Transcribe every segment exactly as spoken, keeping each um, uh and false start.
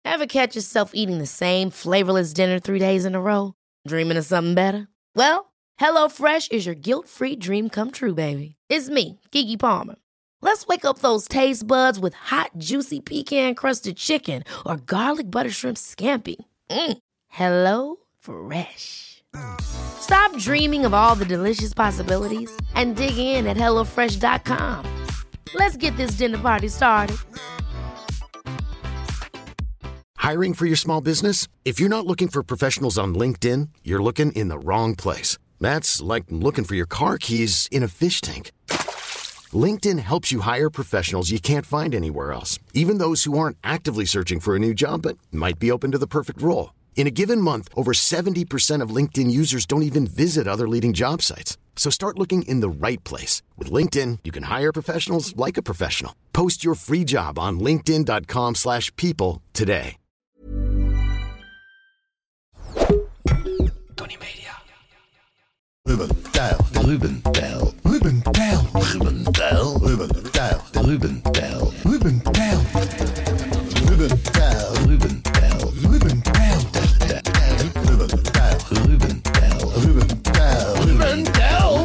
Ever catch yourself eating the same flavorless dinner three days in a row? Dreaming of something better? Well, HelloFresh is your guilt-free dream come true, baby. It's me, Keke Palmer. Let's wake up those taste buds with hot, juicy pecan-crusted chicken or garlic butter shrimp scampi. Mm. Hello Fresh. Stop dreaming of all the delicious possibilities and dig in at hello fresh dot com. Let's get this dinner party started. Hiring for your small business? If you're not looking for professionals on LinkedIn, you're looking in the wrong place. That's like looking for your car keys in a fish tank. LinkedIn helps you hire professionals you can't find anywhere else, even those who aren't actively searching for a new job but might be open to the perfect role. In a given month, over seventy percent of LinkedIn users don't even visit other leading job sites. So start looking in the right place. With LinkedIn, you can hire professionals like a professional. Post your free job on linkedin dot com slash people today. Tony Media. Ruben Tijl. Ruben Tijl. Ruben Tijl. Ruben Tijl. Ruben Tijl. Ruben Tijl. Ruben Tijl. Ruben Tijl. Ruben Tijl. Ruben Tijl. Ruben Tijl. Ruben Tijl. Ruben Tijl. Ruben Tijl.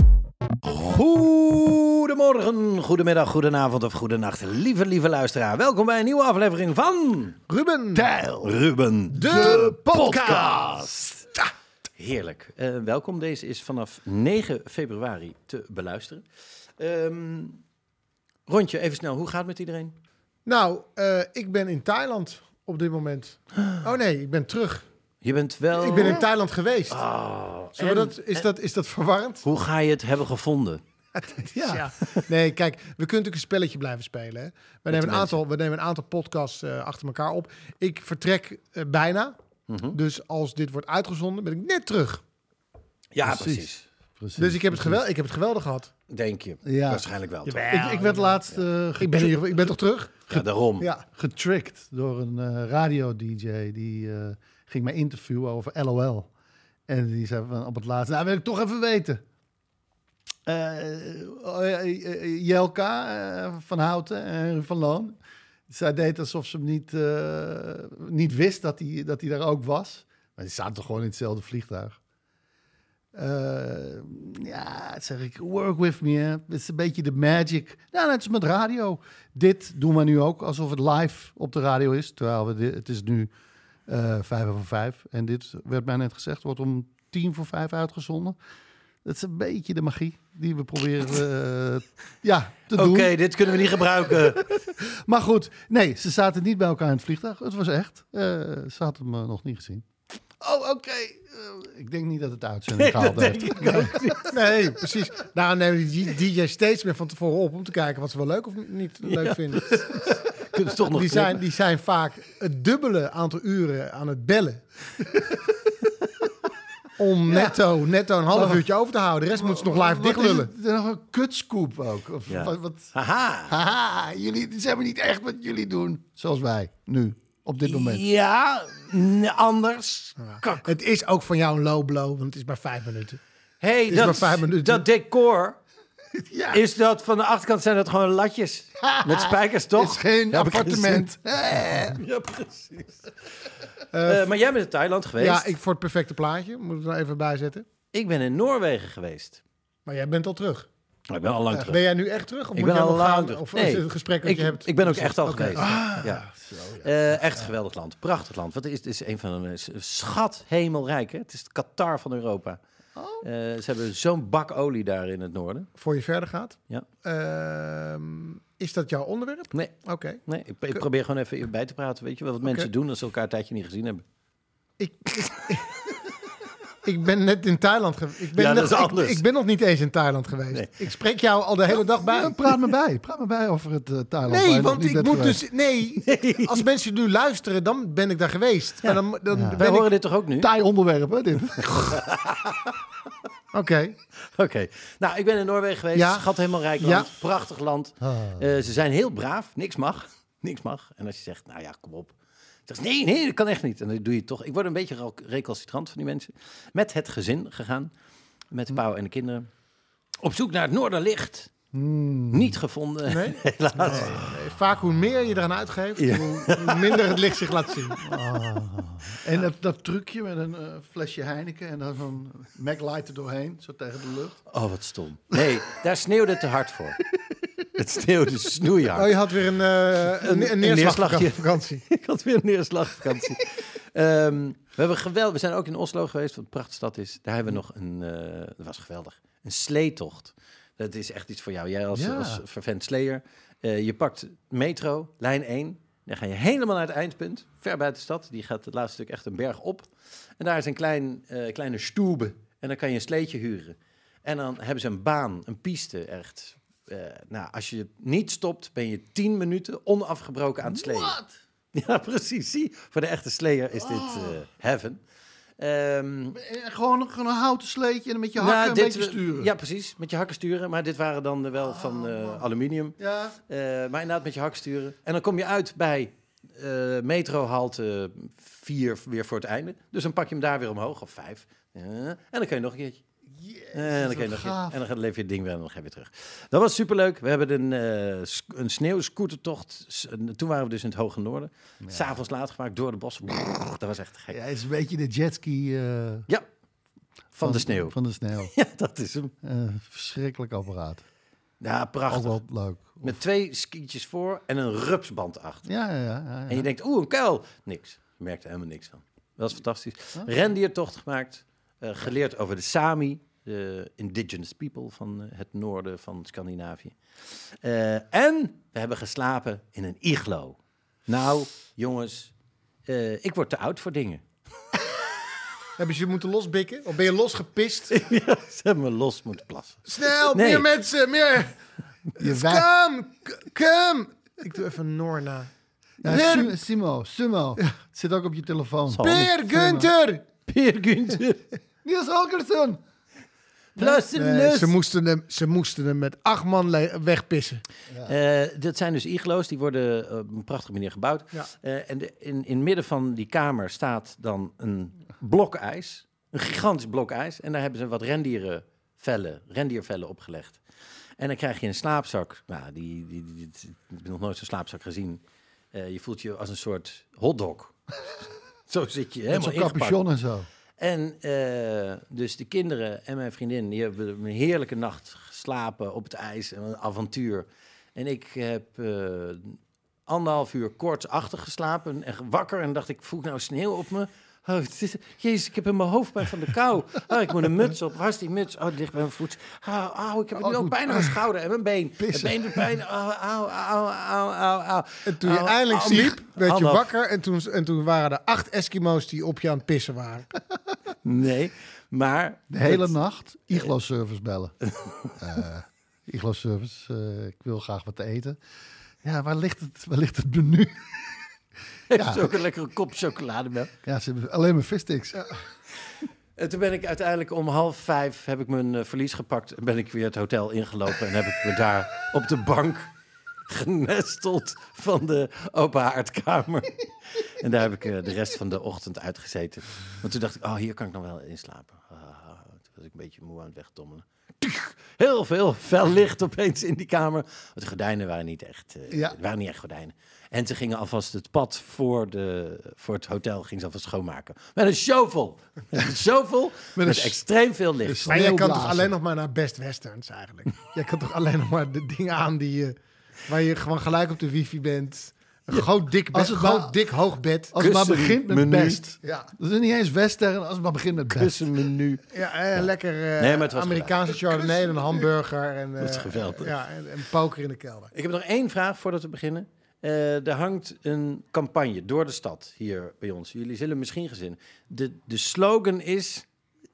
Goedemorgen, goedemiddag, goedenavond of goedenacht, lieve, lieve luisteraar. Welkom bij een nieuwe aflevering van Ruben Tijl. Ruben, de podcast. Ah, heerlijk. Uh, welkom, deze is vanaf negen februari te beluisteren. Um, Rondje, even snel, hoe gaat het met iedereen? Nou, uh, ik ben in Thailand op dit moment. Oh nee, ik ben terug. Je bent wel... Ik ben in Thailand geweest. Oh, Zullen we dat, is, en, dat, is dat verwarrend? Hoe ga je het hebben gevonden? ja. ja. Nee, kijk, we kunnen natuurlijk een spelletje blijven spelen. Hè? We, nemen een aantal, we nemen een aantal podcasts uh, achter elkaar op. Ik vertrek uh, bijna. Mm-hmm. Dus als dit wordt uitgezonden, ben ik net terug. Ja, precies. precies. precies dus ik heb, het geweld, ik heb het geweldig gehad. Denk je? Ja. Waarschijnlijk wel. Ja, ik, ik werd laatst... Uh, ik, ben hier, ik ben toch terug? Ja, daarom. Ja. Getricked door een uh, radio-D J. Die uh, ging mij interviewen over L O L. En die zei van op het laatste... Nou, wil ik toch even weten. Uh, uh, uh, Jelka uh, van Houten en Van Loon. Zij deed alsof ze hem niet, uh, niet wist dat hij, dat hij daar ook was. Maar die zaten toch gewoon in hetzelfde vliegtuig. Uh, ja, zeg ik, work with me, hè. Het is een beetje de magic. Nou, net als met radio. Dit doen we nu ook, alsof het live op de radio is. Terwijl we dit, het is nu uh, vijf over vijf. En dit werd mij net gezegd, wordt om tien voor vijf uitgezonden. Dat is een beetje de magie die we proberen uh, ja, te doen. Oké, okay, dit kunnen we niet gebruiken. Maar goed, nee, ze zaten niet bij elkaar in het vliegtuig. Het was echt. Uh, ze hadden me nog niet gezien. Oh, oké. Okay. Uh, ik denk niet dat het uitzending nee, gehaald heeft. Nee. nee, precies. Nou nemen die D J's steeds meer van tevoren op om te kijken wat ze wel leuk of niet leuk ja. vinden. Kunnen ze toch nog die, zijn, die zijn vaak het dubbele aantal uren aan het bellen. Om netto, ja. netto een half uurtje over te houden. De rest moeten ze nog live dichtlullen. Is nog een kutscoop ook. Of ja. wat, wat? Haha. Haha. Jullie, het is helemaal niet echt wat jullie doen. Zoals wij, nu. Op dit moment. Ja, n- anders. Ja. Het is ook van jou een low blow, want het is maar vijf minuten. Hey, dat, maar vijf minuten. Dat decor, ja. Is dat van de achterkant zijn dat gewoon latjes. Met spijkers, toch? Het is geen ja, appartement. Ja, precies. Uh, uh, maar jij bent in Thailand geweest. Ja, ik voor het perfecte plaatje. Moet ik er even bij zetten. Ik ben in Noorwegen geweest. Maar jij bent al terug. Ik ben al lang uh, terug. Ben jij nu echt terug? Of ik moet ben al lang gaan, terug. Of nee, is het een gesprek dat ik, je hebt? Ik ben ook echt al okay. geweest. Ah, ja. Zo, ja. Uh, echt een geweldig land. Prachtig land. Want het is, het is een van de schat hemelrijk. Hè? Het is het Qatar van Europa. Oh. Uh, ze hebben zo'n bak olie daar in het noorden. Voor je verder gaat? Ja. Uh, is dat jouw onderwerp? Nee. Oké. Okay. Nee, ik, ik probeer gewoon even bij te praten. Weet je wel wat okay. mensen doen als ze elkaar een tijdje niet gezien hebben? Ik, ik, ik ben net in Thailand geweest. Ik ben ja, net, dat is anders. Ik, ik ben nog niet eens in Thailand geweest. Nee. Ik spreek jou al de hele dag bij. Ja, praat me bij. Praat me bij over het uh, Thailand. Nee, want ik moet geweest. dus... Nee, nee, als mensen nu luisteren, dan ben ik daar geweest. Ja. Maar dan, dan ja. ben Wij ik... horen dit toch ook nu? Thai onderwerp, hè, dit. Oké. Okay. Oké. Okay. Nou, ik ben in Noorwegen geweest. Ja. Schat helemaal rijk land. Ja. Prachtig land. Oh. Uh, ze zijn heel braaf. Niks mag. Niks mag. En als je zegt, nou ja, kom op. Zeg, nee, nee, dat kan echt niet. En dan doe je het toch. Ik word een beetje recalcitrant van die mensen. Met het gezin gegaan. Met de pauw en de kinderen. Op zoek naar het Noorderlicht. Hmm. Niet gevonden, nee? Helaas. Nee, nee. Vaak hoe meer je eraan uitgeeft, ja. hoe, hoe minder het licht zich laat zien. Oh. En dat, dat trucje met een uh, flesje Heineken en dan zo'n Mac Light er doorheen, zo tegen de lucht. Oh, wat stom. Nee, daar sneeuwde het te hard voor. Het sneeuwde snoeihard. Oh, je had weer een, uh, een, een neerslagvakantie. Ik had weer een neerslagvakantie. um, we hebben geweld. We zijn ook in Oslo geweest, wat een prachtstad is. Daar hebben we nog een, uh, dat was geweldig, een sleetocht. Dat is echt iets voor jou. Jij als, ja. als vervent sleeër. Uh, je pakt metro, lijn één. Dan ga je helemaal naar het eindpunt, ver buiten de stad. Die gaat het laatste stuk echt een berg op. En daar is een klein, uh, kleine stoebe. En dan kan je een sleetje huren. En dan hebben ze een baan, een piste echt. Uh, nou, als je niet stopt, ben je tien minuten onafgebroken aan het sleeën. Wat? Ja, precies. Zie, voor de echte sleeër is oh. dit uh, heaven. Um, gewoon, gewoon een houten sleetje en met je hakken nou, een dit, beetje sturen. Ja, precies. Met je hakken sturen. Maar dit waren dan wel oh, van uh, aluminium. Ja. Uh, maar inderdaad met je hakken sturen. En dan kom je uit bij uh, metrohalte vier weer voor het einde. Dus dan pak je hem daar weer omhoog, of vijf. Uh, en dan kun je nog een keertje. Yes, en, dan kun je nog een, en dan leef je het ding weer en dan ga je weer terug. Dat was superleuk. We hebben een, uh, een sneeuwscootertocht. Toen waren we dus in het hoge noorden. Ja. 'S Avonds laat gemaakt door de bossen. Dat was echt gek. Ja, het is een beetje de jetski. Uh, ja, van, van de sneeuw. Van de sneeuw. Ja, dat is hem. Uh, verschrikkelijk apparaat. Ja, prachtig. Ook wel leuk. Of... Met twee skietjes voor en een rupsband achter. Ja, ja, ja, ja. En je denkt, oeh, een kuil. Niks. Je merkt er helemaal niks van. Dat was fantastisch. Huh? Rendiertocht gemaakt. Uh, geleerd over de Sami. De indigenous people van uh, het noorden van Scandinavië. Uh, en we hebben geslapen in een iglo. Nou, jongens, uh, ik word te oud voor dingen. Hebben ze je moeten losbikken? Of ben je losgepist? Ja, ze hebben me los moeten plassen. Snel, nee. meer mensen, meer. Kom, kom. Ik doe even Norna. Ja, Sim- Simo, Simo. Ja. Het zit ook op je telefoon. Peer Gunther. Peer Gunther. Niels Holgersson. Plus nee, nee, ze, moesten hem, ze moesten hem met acht man le- wegpissen. Ja. Uh, dat zijn dus iglo's, die worden op een prachtige manier gebouwd. Ja. Uh, en de, in, in het midden van die kamer staat dan een blok ijs. Een gigantisch blok ijs. En daar hebben ze wat rendierenvellen, rendiervellen opgelegd. En dan krijg je een slaapzak. Nou, die, die, die, die, ik heb nog nooit zo'n slaapzak gezien. Uh, je voelt je als een soort hotdog. Zo zit je helemaal ingepakt. Zo'n capuchon en zo. En uh, dus de kinderen en mijn vriendin, die hebben een heerlijke nacht geslapen op het ijs. En een avontuur. En ik heb uh, anderhalf uur kortsachtig geslapen en wakker. En dacht ik, voel ik nou sneeuw op me? Oh, het is, jezus, ik heb in mijn hoofdpijn van de kou. Oh, ik moet een muts op. Waar is die muts? Oh, die ligt bij mijn voet. Oh, oh ik heb nu oh, ook pijn aan mijn schouder en mijn been. Het been doet pijn. Oh, au, au, au, au, au. En toen je oh, eindelijk oh, sliep, werd je wakker. En toen, en toen waren er acht Eskimo's die op je aan het pissen waren. Nee, maar... De hele het... nacht Iglo-service bellen. uh, Iglo-service, uh, ik wil graag wat te eten. Ja, waar ligt het, waar ligt het menu? Heeft ja. ze ook een lekkere kop chocolademelk? Ja, ze hebben alleen maar vissticks. Ja. En toen ben ik uiteindelijk om half vijf heb ik mijn uh, verlies gepakt en ben ik weer het hotel ingelopen en heb ik me daar op de bank genesteld van de open haardkamer. En daar heb ik uh, de rest van de ochtend uitgezeten. Want toen dacht ik, oh, hier kan ik nog wel inslapen. Uh, toen was ik een beetje moe aan het wegdommelen. Heel veel fel licht opeens in die kamer. Want de gordijnen waren niet echt, uh, ja. waren niet echt gordijnen. En ze gingen alvast het pad voor, de, voor het hotel gingen ze alvast schoonmaken. Met een shovel. Met een shovel met, met een extreem veel licht. Maar jij kan toch alleen nog maar naar Best Westerns eigenlijk? Jij kan toch alleen nog maar de dingen aan die je, waar je gewoon gelijk op de wifi bent. Een ja. groot dik bed, een groot dik hoog bed. Als het maar begint met menu. Best. Ja. Dat is niet eens western, als het maar begint met best. Kussenmenu. Ja, en ja. lekker uh, nee, Amerikaanse chardonnay en een hamburger. En, uh, dat is geweldig. Ja, en, en poker in de kelder. Ik heb nog één vraag voordat we beginnen. Uh, er hangt een campagne door de stad hier bij ons. Jullie zullen misschien gezien. De, de slogan is...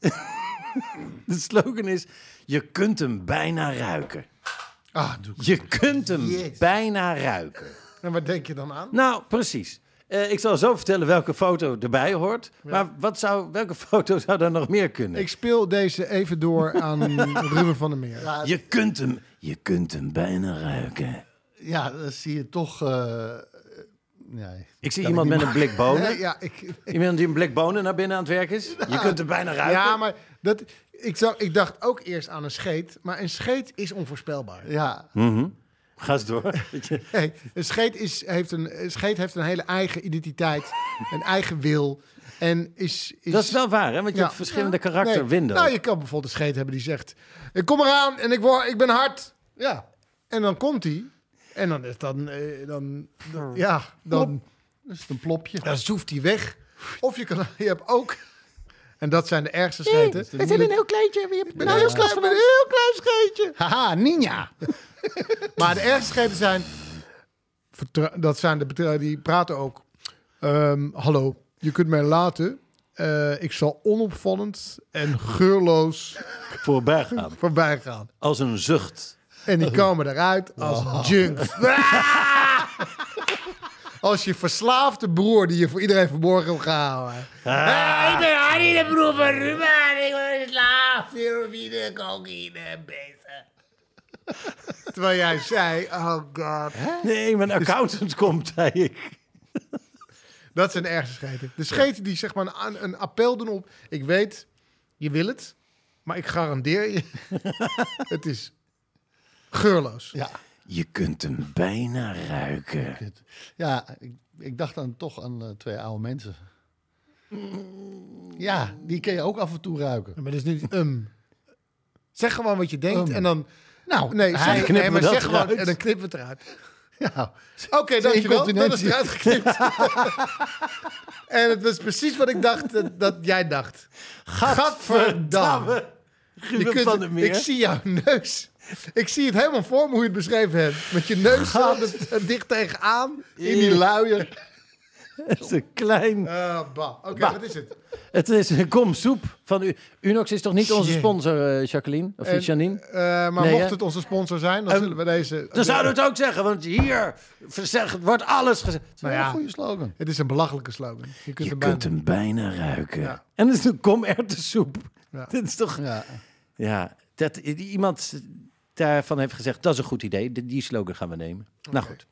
de slogan is... Je kunt hem bijna ruiken. Ah, je kunt hem yes. bijna ruiken. En wat denk je dan aan? Nou, precies. Uh, ik zal zo vertellen welke foto erbij hoort. Ja. Maar wat zou, welke foto zou daar nog meer kunnen? Ik speel deze even door aan Ruben van der Meer. Ja, je, kunt hem, je kunt hem bijna ruiken. Ja, dan zie je toch uh, Nee, ik zie iemand met een blik bonen. Nee, ja, ik, Iemand die een blik bonen naar binnen aan het werk is. Je kunt er bijna ruiken. ja, maar dat, ik, zag, ik dacht ook eerst aan een scheet. Maar een scheet is onvoorspelbaar. Ja. Mm-hmm. Ga eens door. Nee, een scheet, is, heeft een, een scheet heeft een hele eigen identiteit. Een eigen wil. En is, is, Dat is wel waar, hè? Want je ja. hebt verschillende Ja, karakterwinden. nee. Nou, je kan bijvoorbeeld een scheet hebben die zegt... Ik kom eraan en ik, word, ik ben hard. Ja. En dan komt hij. En dan is dan, eh, dan, dan ja, dan, Dat is een plopje. dan zoeft hij weg. Of je, kan, je hebt ook... En dat zijn de ergste scheten. Het is een heel kleintje. Je hebt Een heel klein, met een heel klein scheetje. Haha, ninja. Maar de ergste scheten zijn... vertra- Dat zijn de betra- die praten ook. Ehm, hallo, je kunt mij laten. Uh, ik zal onopvallend en geurloos Voorbij gaan. voorbij gaan. Als een zucht. En die komen eruit als Oh. junks. Als je verslaafde broer die je voor iedereen verborgen hebt gehouden. Ah. Ik ben Harry de broer van Ruben. Ik ben slaaf. Heroïne, cocaïne, bezig. Terwijl jij zei, oh god. Nee, mijn accountant komt, zei ik. Dat zijn de ergste scheten. De scheten die zeg maar een, een appel doen op... Ik weet, je wil het, maar ik garandeer je... het is geurloos. Ja. Je kunt hem bijna ruiken. Ja, ik, ik dacht dan toch aan uh, twee oude mensen. Ja, die kun je ook af en toe ruiken. Maar dat is niet um. Zeg gewoon wat je denkt Um. en dan... Nou, Nee, hij zeg, knippen nee maar we dat zeg gewoon eruit. en dan knippen we het eruit. Ja, Oké, dankjewel. Dat is incontinentie. eruit geknipt. En het was precies wat ik dacht dat, dat jij dacht. Gadverdamme. Je Ruben kunt, van der Meer. ik zie jouw neus. Ik zie het helemaal voor me hoe je het beschreven hebt. Met je neus zo er dicht tegenaan. In die luier. Het is een klein... Uh, bah. Oké, Bah. wat is het? Het is een kom soep van u. Unox is toch niet onze Shit. sponsor, uh, Jacqueline? Of En, Janine? uh, maar Nee, mocht hè? het onze sponsor zijn, dan Um, zullen we deze... Dan zouden we het ook zeggen, want hier verzegd, wordt alles gezegd. Het is Nou wel ja. een goede slogan. Het is een belachelijke slogan. Je kunt, Je er kunt bijna- hem bijna ruiken. Ja. En het is een kom erwtensoep. Ja. Dit is toch... ja. Ja, dat die- iemand daarvan heeft gezegd, dat is een goed idee. Die, die slogan gaan we nemen. Nou goed.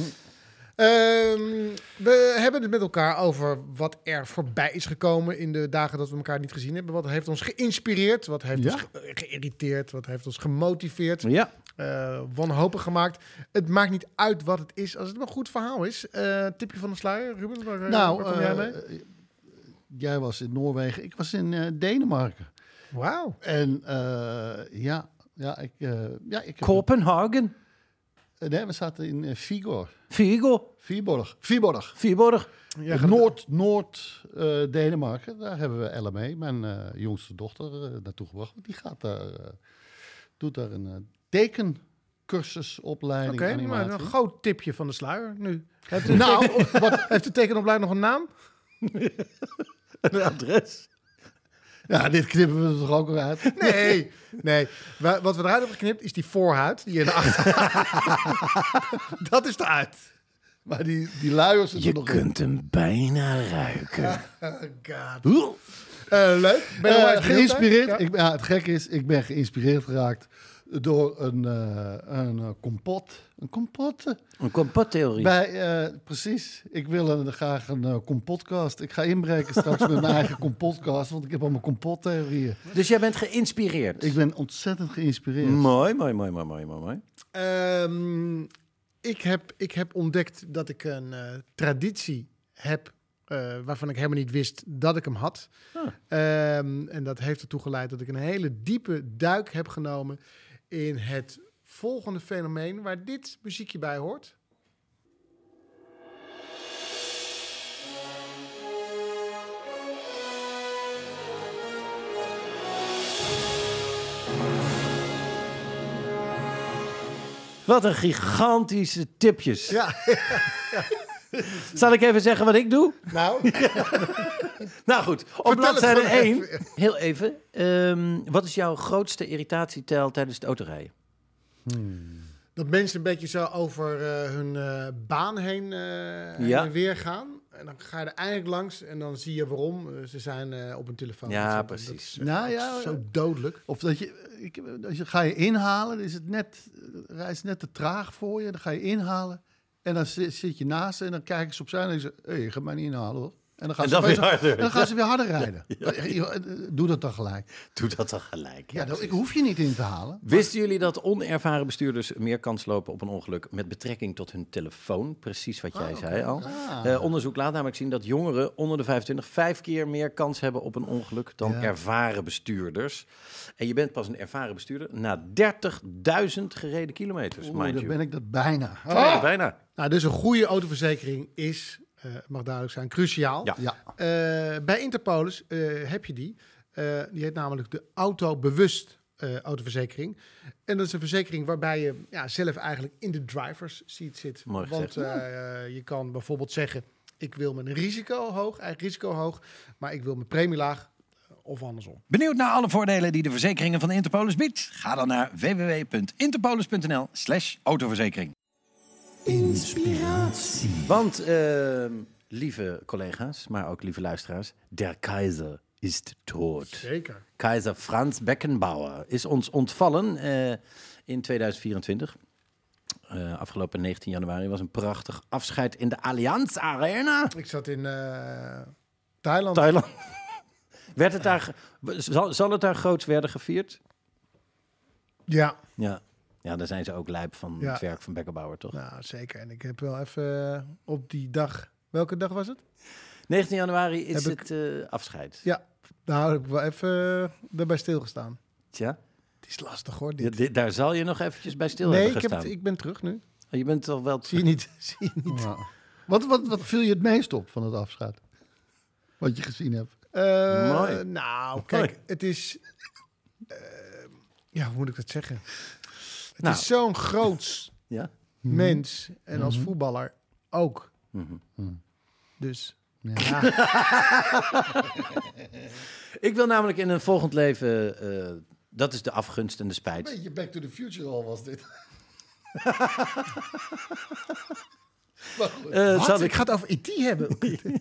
Ehm, we hebben het met elkaar over wat er voorbij is gekomen in de dagen dat we elkaar niet gezien hebben. Wat heeft ons geïnspireerd? Wat heeft Ja. ons ge- geïrriteerd? Wat heeft ons gemotiveerd? Ja. eh, wanhopig gemaakt? Het maakt niet uit wat het is, als het een goed verhaal is. Eh, tipje van de sluier, Ruben, waar, Nou, waar kom jij uh, mee? jij was in Noorwegen, ik was in uh, Denemarken. Wauw. En uh, ja, ja, ik, uh, ja, ik heb... Kopenhagen. Uh, nee, we zaten in uh, Vigor. Vigo. Viborg. Viborg. Viborg. Jij gaat- Noord, Noord uh, Denemarken. Daar hebben we L M E, mijn uh, jongste dochter, uh, naartoe gebracht. Die gaat daar, uh, doet daar een uh, tekencursusopleiding. Oké, animatie. maar een groot tipje van de sluier nu. Heeft de, Nou, teken- wat, heeft de tekenopleiding nog een naam? Een adres. ja, dit knippen we er toch ook weer uit. Nee, nee. Wa- Wat we eruit hebben geknipt is die voorhuid die in de achter. Dat is eruit. Maar die, die luiers zitten Je nog kunt hem bijna ruiken. Oh god. Oeh. Uh, leuk. Ben je Uh, nog even geïnspireerd. Ja. Ik, ja, het gekke is, ik ben geïnspireerd geraakt door een, uh, een uh, kompot. Een kompot. uh, Een kompottheorie. Bij, uh, precies. Ik wil een, graag een uh, kompotcast. Ik ga inbreken straks met mijn eigen kompotcast, want ik heb allemaal kompottheorieën. Dus jij bent geïnspireerd. Ik ben ontzettend geïnspireerd. Mooi, mooi, mooi, mooi, mooi, mooi. Um, ik, heb, ik heb ontdekt dat ik een uh, traditie heb uh, waarvan ik helemaal niet wist dat ik hem had. Ah. Um, en dat heeft ertoe geleid dat ik een hele diepe duik heb genomen in het volgende fenomeen waar dit muziekje bij hoort. Wat een gigantische tipjes. Ja. Zal ik even zeggen wat ik doe? Nou, Nou goed, op het bladzijde gewoon één. even. Heel even. Um, wat is jouw grootste irritatietel tijdens het autorijden? dat mensen een beetje zo over uh, hun uh, baan heen, uh, heen Ja. en weer gaan. En dan ga je er eindelijk langs en dan zie je waarom. Uh, ze zijn uh, op een telefoon. Ja, aan het precies. zetten. Dat is, Nou uh, ja, zo dodelijk. Of dat je, ik, als je ga je inhalen, is het net, reis net te traag voor je. Dan ga je inhalen En dan zit, zit je naast en dan kijken ze opzij en dan zeggen ze... hé, hey, je gaat mij niet inhalen, hoor. En dan gaan, En ze, dan weer opeens- harder. en dan gaan ze weer harder rijden. Ja. Doe dat dan gelijk. Doe dat dan gelijk. Ja, dat, ik precies. hoef je niet in te halen. Wisten jullie dat onervaren bestuurders meer kans lopen op een ongeluk met betrekking tot hun telefoon? Precies wat jij Ah, zei oké. al. Ah. Uh, onderzoek laat namelijk zien dat jongeren onder de vijfentwintig vijf keer meer kans hebben op een ongeluk dan Ja. ervaren bestuurders. En je bent pas een ervaren bestuurder na dertigduizend gereden kilometers, Oeh, mind dan you. ben ik dat bijna. Ja, bijna. Nou, dus een goede autoverzekering is, uh, mag duidelijk zijn, cruciaal. Ja. Ja. Uh, bij Interpolis uh, heb je die. Uh, die heet namelijk de Autobewust uh, autoverzekering. En dat is een verzekering waarbij je ja, zelf eigenlijk in de driver's seat zit. Mooi Want uh, je kan bijvoorbeeld zeggen, ik wil mijn risico hoog, eigen risico hoog, maar ik wil mijn premie laag. Of andersom. Benieuwd naar alle voordelen die de verzekeringen van Interpolis biedt? Ga dan naar w w w punt interpolis punt n l slash autoverzekering. Inspiratie. Want, uh, lieve collega's, maar ook lieve luisteraars, der Keizer is dood. Zeker. Keizer Franz Beckenbauer is ons ontvallen uh, in tweeduizend vierentwintig. Uh, afgelopen negentien januari was een prachtig afscheid in de Allianz Arena. Ik zat in uh, Thailand. Thailand. Werd het daar, ge- zal, zal het daar groots werden gevierd? Ja, Ja. Ja, daar zijn ze ook lijp van Ja. het werk van Beckenbauer, toch? nou zeker. En ik heb wel even uh, op die dag... Welke dag was het? negentien januari is Heb ik- het uh, afscheid. Ja, nou heb ik wel even uh, erbij stilgestaan. Tja, Het is lastig hoor, ja, dit. dit- daar zal je nog eventjes bij stil nee, hebben ik, heb gestaan. het, ik ben terug nu. Oh, je bent toch wel... Zie je niet? Zie je niet? Ja. Wat, wat, wat viel je het meest op van het afscheid? Wat je gezien hebt? Uh, Mooi. Nou, kijk, Mooi. het is... Uh, ja, hoe moet ik dat zeggen? Het Nou. is zo'n groots Ja? mens. En als voetballer ook. Mhm. Dus... Ja. Ja. Ik wil namelijk in een volgend leven... uh, dat is de afgunst en de spijt. Beetje Back to the Future al was dit. Uh, Wat? zal Ik ik ga het over E T hebben.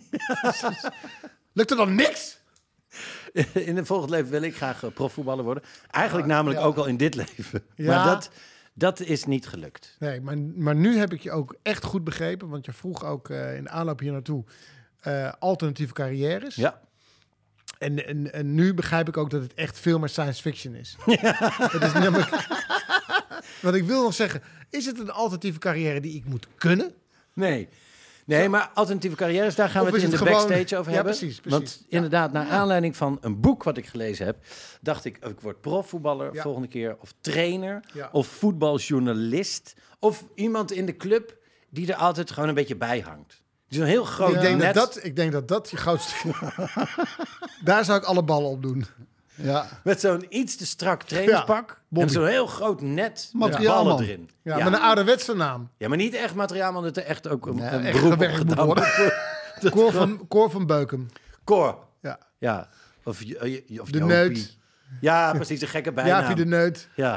Lukt er dan niks? in een volgend leven wil ik graag uh, profvoetballer worden. Eigenlijk Ja, namelijk ja. ook al in dit leven. Ja. Maar dat, dat is niet gelukt. Nee, maar, maar nu heb ik je ook echt goed begrepen. Want je vroeg ook uh, in de aanloop hier naartoe uh, alternatieve carrières. Ja. En, en, en nu begrijp ik ook dat het echt veel meer science fiction is. Het is namelijk... Want ik wil nog zeggen, is het een alternatieve carrière die ik moet kunnen? Nee. Nee, maar alternatieve carrières, daar gaan Of we het is in de het gewoon- backstage over Ja, hebben. precies, precies. Want Ja. inderdaad, naar aanleiding van een boek wat ik gelezen heb, dacht ik, ik word profvoetballer Ja. volgende keer, of trainer, Ja. of voetbaljournalist, of iemand in de club die er altijd gewoon een beetje bij hangt. Dus een heel groot ik, denk net. dat dat, ik denk dat dat je grootste... Daar zou ik alle ballen op doen. Ja. Met zo'n iets te strak trainingspak en Bobby. zo'n heel groot net met Materiaalman. ballen erin. Ja, Ja. met een ouderwetse naam. Ja, maar niet echt materiaal, maar dat er echt ook een, Nee, een echt beroep op gewerkt moet gedaan worden. wordt. Cor van, Cor van Beuken. Cor. Ja. Ja. Of, je- je- of De Jopie. Neut. Ja, precies, een gekke bijnaam. Jaapie de Neut. Ja.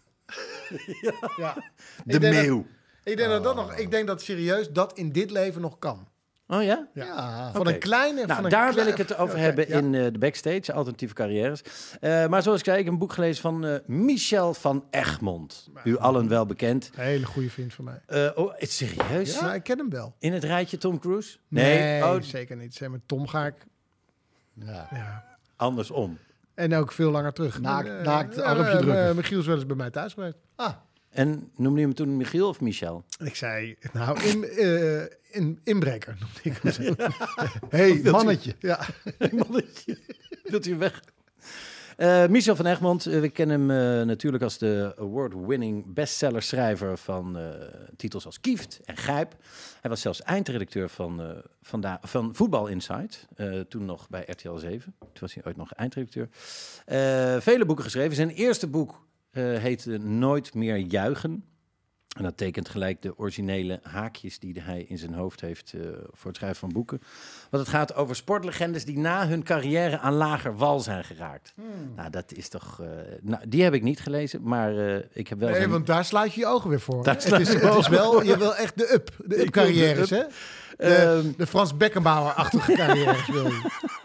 Ja. De Ik denk dat- meeuw. Ik denk dat dat nog... Ik denk dat serieus dat in dit leven nog kan. Oh ja? Ja. Van Oké. een kleine... Nou, van een daar klei- wil ik het over Oké, hebben ja. in uh, de backstage, alternatieve carrières. Uh, maar zoals ik zei, ik heb een boek gelezen van uh, Michel van Egmond. U allen wel bekend. Een hele goede vriend van mij. Uh, oh, is serieus? Ja, ik ken hem wel. In het rijtje Tom Cruise? Nee, oh, zeker niet. Zeg maar, Tom ga ik... Ja. Ja. andersom. En ook veel langer terug. Naakt- Eh, naakt eh, armpje eh, drukken. eh, Michiel is wel eens bij mij thuis geweest. Ah. En noemde je hem toen Michiel of Michel? En ik zei, nou, in, uh, in, inbreker noemde ik hem. Hey, wilt u- mannetje. Ja. Mannetje. Wilt u weg? Uh, Michel van Egmond, uh, we kennen hem uh, natuurlijk als de award-winning bestsellerschrijver van uh, titels als Kieft en Gijp. Hij was zelfs eindredacteur van, uh, vanda- van Voetbal Insight, uh, toen nog bij R T L zeven. Toen was hij ooit nog eindredacteur. Uh, vele boeken geschreven. Zijn eerste boek uh, heette Nooit meer juichen. En dat tekent gelijk de originele haakjes die hij in zijn hoofd heeft uh, voor het schrijven van boeken. Want het gaat over sportlegendes die na hun carrière aan lager wal zijn geraakt. Hmm. Nou, dat is toch... Uh, nou, die heb ik niet gelezen, maar uh, ik heb wel... Nee, zijn... want daar sluit je je ogen weer voor. Daar Het sluit is, je het is ogen wel, voor. je wil echt de up, de Ik up wil de carrières, up. hè? De, Um, de Frans Beckenbauer-achtige carrières wil je.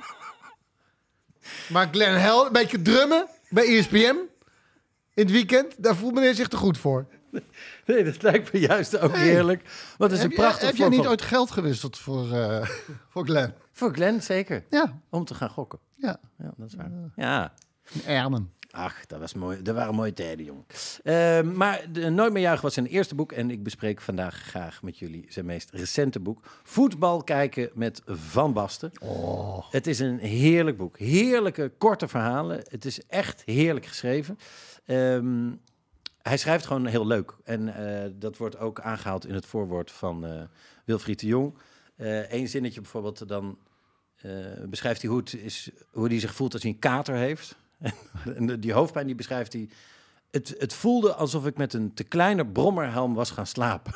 Maar Glenn Hell, een beetje drummen bij E S P N in het weekend, daar voelt meneer zich te goed voor. Nee, dat lijkt me juist ook heerlijk. Want het is heb, een prachtig heb jij niet ooit geld gewisseld voor, uh, voor Glenn? Voor Glenn, zeker. Ja. Om te gaan gokken. Ja. Ja, dat is waar. Ja. Ermen. Ach, dat, was mooi. dat waren mooie tijden, jongen. Uh, maar de, Nooit meer juichen was zijn eerste boek. En ik bespreek vandaag graag met jullie zijn meest recente boek. Voetbal kijken met Van Basten. Oh. Het is een heerlijk boek. Heerlijke, korte verhalen. Het is echt heerlijk geschreven. Um, hij schrijft gewoon heel leuk. En uh, dat wordt ook aangehaald in het voorwoord van uh, Wilfried de Jong. Eén uh, zinnetje bijvoorbeeld, dan uh, beschrijft hij hoe, het is, hoe hij zich voelt als hij een kater heeft. En die hoofdpijn die beschrijft hij. Het, het voelde alsof ik met een te kleine brommerhelm was gaan slapen.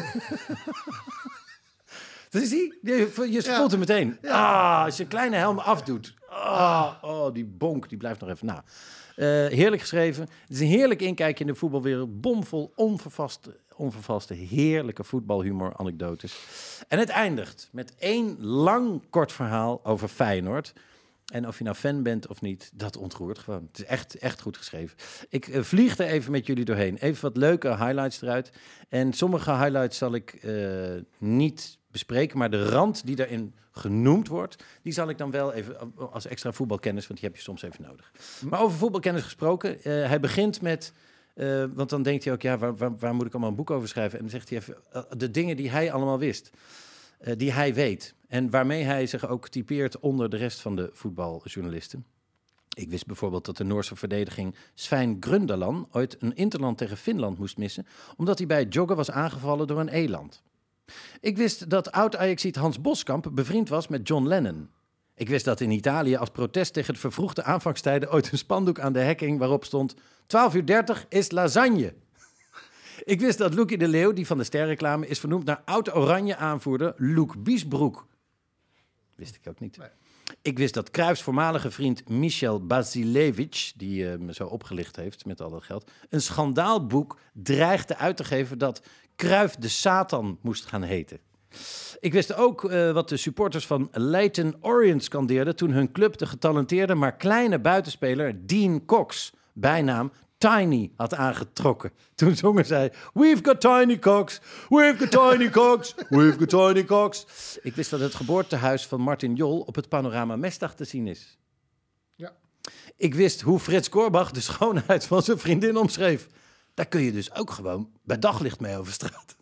Dat is die. Je, je ja. voelt hem meteen. Ja. Ah, als je een kleine helm afdoet. Ah, oh, die bonk, die blijft nog even na. Uh, heerlijk geschreven. Het is een heerlijk inkijkje in de voetbalwereld. Bomvol, onvervaste, onvervaste, heerlijke voetbalhumor, anekdotes. En het eindigt met één lang kort verhaal over Feyenoord. En of je nou fan bent of niet, dat ontroert gewoon. Het is echt, echt goed geschreven. Ik uh, vlieg er even met jullie doorheen. Even wat leuke highlights eruit. En sommige highlights zal ik uh, niet bespreken, maar de rand die daarin genoemd wordt, die zal ik dan wel even als extra voetbalkennis, want die heb je soms even nodig. Maar over voetbalkennis gesproken, uh, hij begint met, uh, want dan denkt hij ook, ja, waar, waar, waar moet ik allemaal een boek over schrijven? En dan zegt hij even uh, de dingen die hij allemaal wist. Uh, die hij weet. En waarmee hij zich ook typeert onder de rest van de voetbaljournalisten. Ik wist bijvoorbeeld dat de Noorse verdediging Svein Grundalan ooit een interland tegen Finland moest missen, omdat hij bij het joggen was aangevallen door een eland. Ik wist dat oud-Ajaxiet Hans Boskamp bevriend was met John Lennon. Ik wist dat in Italië als protest tegen de vervroegde aanvangstijden ooit een spandoek aan de hek hing waarop stond twaalf uur dertig is lasagne. Ik wist dat Loekie de Leeuw, die van de sterreclame, is vernoemd naar oud-Oranje aanvoerder Loek Biesbroek. Wist ik ook niet. Nee. Ik wist dat Cruijffs voormalige vriend Michel Basilevich, die uh, me zo opgelicht heeft met al dat geld, een schandaalboek dreigde uit te geven dat Cruijff de Satan moest gaan heten. Ik wist ook uh, wat de supporters van Leyton Orient scandeerden toen hun club de getalenteerde maar kleine buitenspeler Dean Cox, bijnaam Tiny, had aangetrokken. Toen zongen zij, we've got Tiny Cox, we've got Tiny Cox, we've got Tiny Cox. Ik wist dat het geboortehuis van Martin Jol op het Panorama Mesdag te zien is. Ja. Ik wist hoe Frits Korbach de schoonheid van zijn vriendin omschreef. Daar kun je dus ook gewoon bij daglicht mee over straat.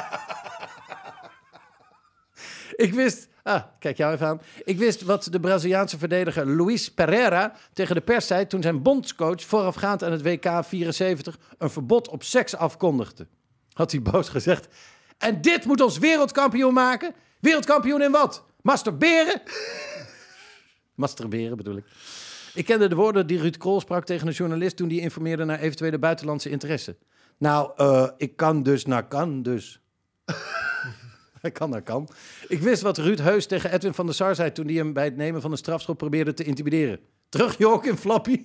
Ik wist... Ah, kijk jou even aan. Ik wist wat de Braziliaanse verdediger Luis Pereira tegen de pers zei toen zijn bondscoach voorafgaand aan het W K vierenzeventig een verbod op seks afkondigde. Had hij boos gezegd. En dit moet ons wereldkampioen maken? Wereldkampioen in wat? Masturberen? Masturberen bedoel ik. Ik kende de woorden die Ruud Krol sprak tegen een journalist toen die informeerde naar eventuele buitenlandse interesse. Nou, uh, ik kan dus naar kan dus. Hij kan naar kan. Ik wist wat Ruud Heus tegen Edwin van der Sar zei toen hij hem bij het nemen van een strafschop probeerde te intimideren. Terug je ook in Flappy?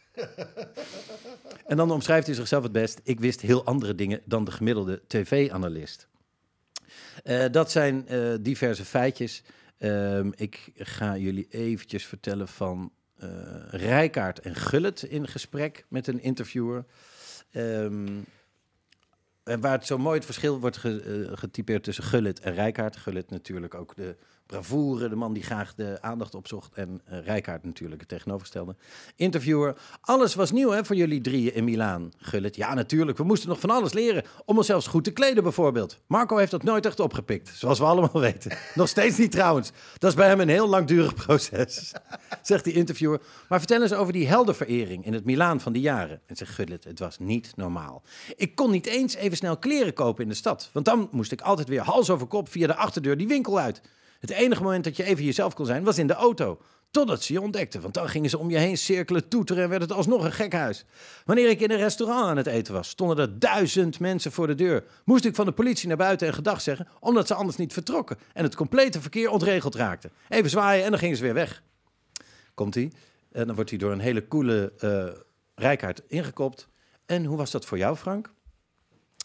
En dan omschrijft hij zichzelf het best. Ik wist heel andere dingen dan de gemiddelde tv-analyst. Uh, dat zijn uh, diverse feitjes. Uh, ik ga jullie eventjes vertellen van uh, Rijkaard en Gullit in gesprek met een interviewer. Um, En waar het zo mooi het verschil wordt ge, uh, getypeerd tussen Gullit en Rijkaard. Gullit natuurlijk ook de bravoure, de man die graag de aandacht opzocht. En uh, Rijkaard natuurlijk het tegenovergestelde. Interviewer, alles was nieuw hè, voor jullie drieën in Milaan. Gullit, ja natuurlijk, we moesten nog van alles leren. Om ons zelfs goed te kleden bijvoorbeeld. Marco heeft dat nooit echt opgepikt, zoals we allemaal weten. Nog steeds niet trouwens. Dat is bij hem een heel langdurig proces, zegt die interviewer. Maar vertel eens over die heldenverering in het Milaan van die jaren. En zegt Gullit, het was niet normaal. Ik kon niet eens even snel kleren kopen in de stad. Want dan moest ik altijd weer hals over kop via de achterdeur die winkel uit. Het enige moment dat je even jezelf kon zijn, was in de auto. Totdat ze je ontdekten. Want dan gingen ze om je heen cirkelen, toeteren en werd het alsnog een gekhuis. Wanneer ik in een restaurant aan het eten was, stonden er duizend mensen voor de deur. Moest ik van de politie naar buiten en gedag zeggen, omdat ze anders niet vertrokken. En het complete verkeer ontregeld raakte. Even zwaaien en dan gingen ze weer weg. Komt-ie. En dan wordt hij door een hele coole uh, Rijkaard ingekopt. En hoe was dat voor jou, Frank?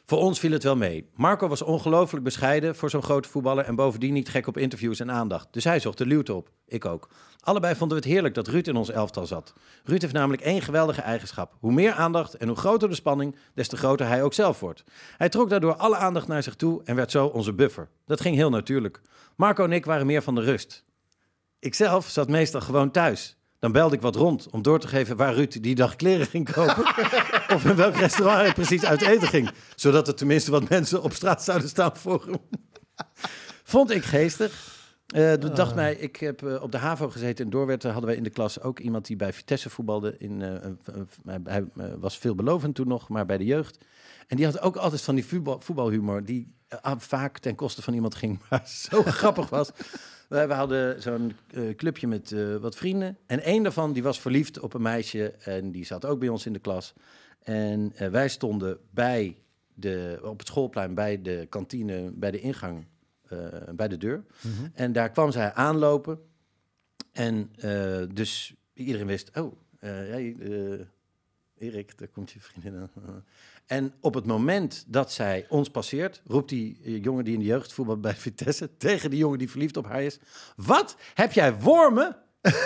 Voor ons viel het wel mee. Marco was ongelooflijk bescheiden voor zo'n grote voetballer en bovendien niet gek op interviews en aandacht. Dus hij zocht de luwte op. Ik ook. Allebei vonden we het heerlijk dat Ruud in ons elftal zat. Ruud heeft namelijk één geweldige eigenschap. Hoe meer aandacht en hoe groter de spanning, des te groter hij ook zelf wordt. Hij trok daardoor alle aandacht naar zich toe en werd zo onze buffer. Dat ging heel natuurlijk. Marco en ik waren meer van de rust. Ikzelf zat meestal gewoon thuis. Dan belde ik wat rond om door te geven waar Ruud die dag kleren ging kopen. Of in welk restaurant hij precies uit eten ging. Zodat er tenminste wat mensen op straat zouden staan voor hem. Vond ik geestig. Uh, dacht mij, ik heb uh, op de HAVO gezeten in Doorwerth. Hadden wij in de klas ook iemand die bij Vitesse voetbalde. In, uh, uh, uh, hij uh, was veelbelovend toen nog, maar bij de jeugd. En die had ook altijd van die voetbal, voetbalhumor. Die uh, vaak ten koste van iemand ging, maar zo grappig was. We hadden zo'n uh, clubje met uh, wat vrienden. En één daarvan die was verliefd op een meisje. En die zat ook bij ons in de klas. En uh, wij stonden bij de, op het schoolplein bij de kantine, bij de ingang, uh, bij de deur. Mm-hmm. En daar kwam zij aanlopen. En uh, dus iedereen wist, oh, uh, hey, uh, Erik, daar komt je vriendin aan. En op het moment dat zij ons passeert, roept die uh, jongen die in de jeugdvoetbal bij Vitesse tegen die jongen die verliefd op haar is: wat? Heb jij wormen?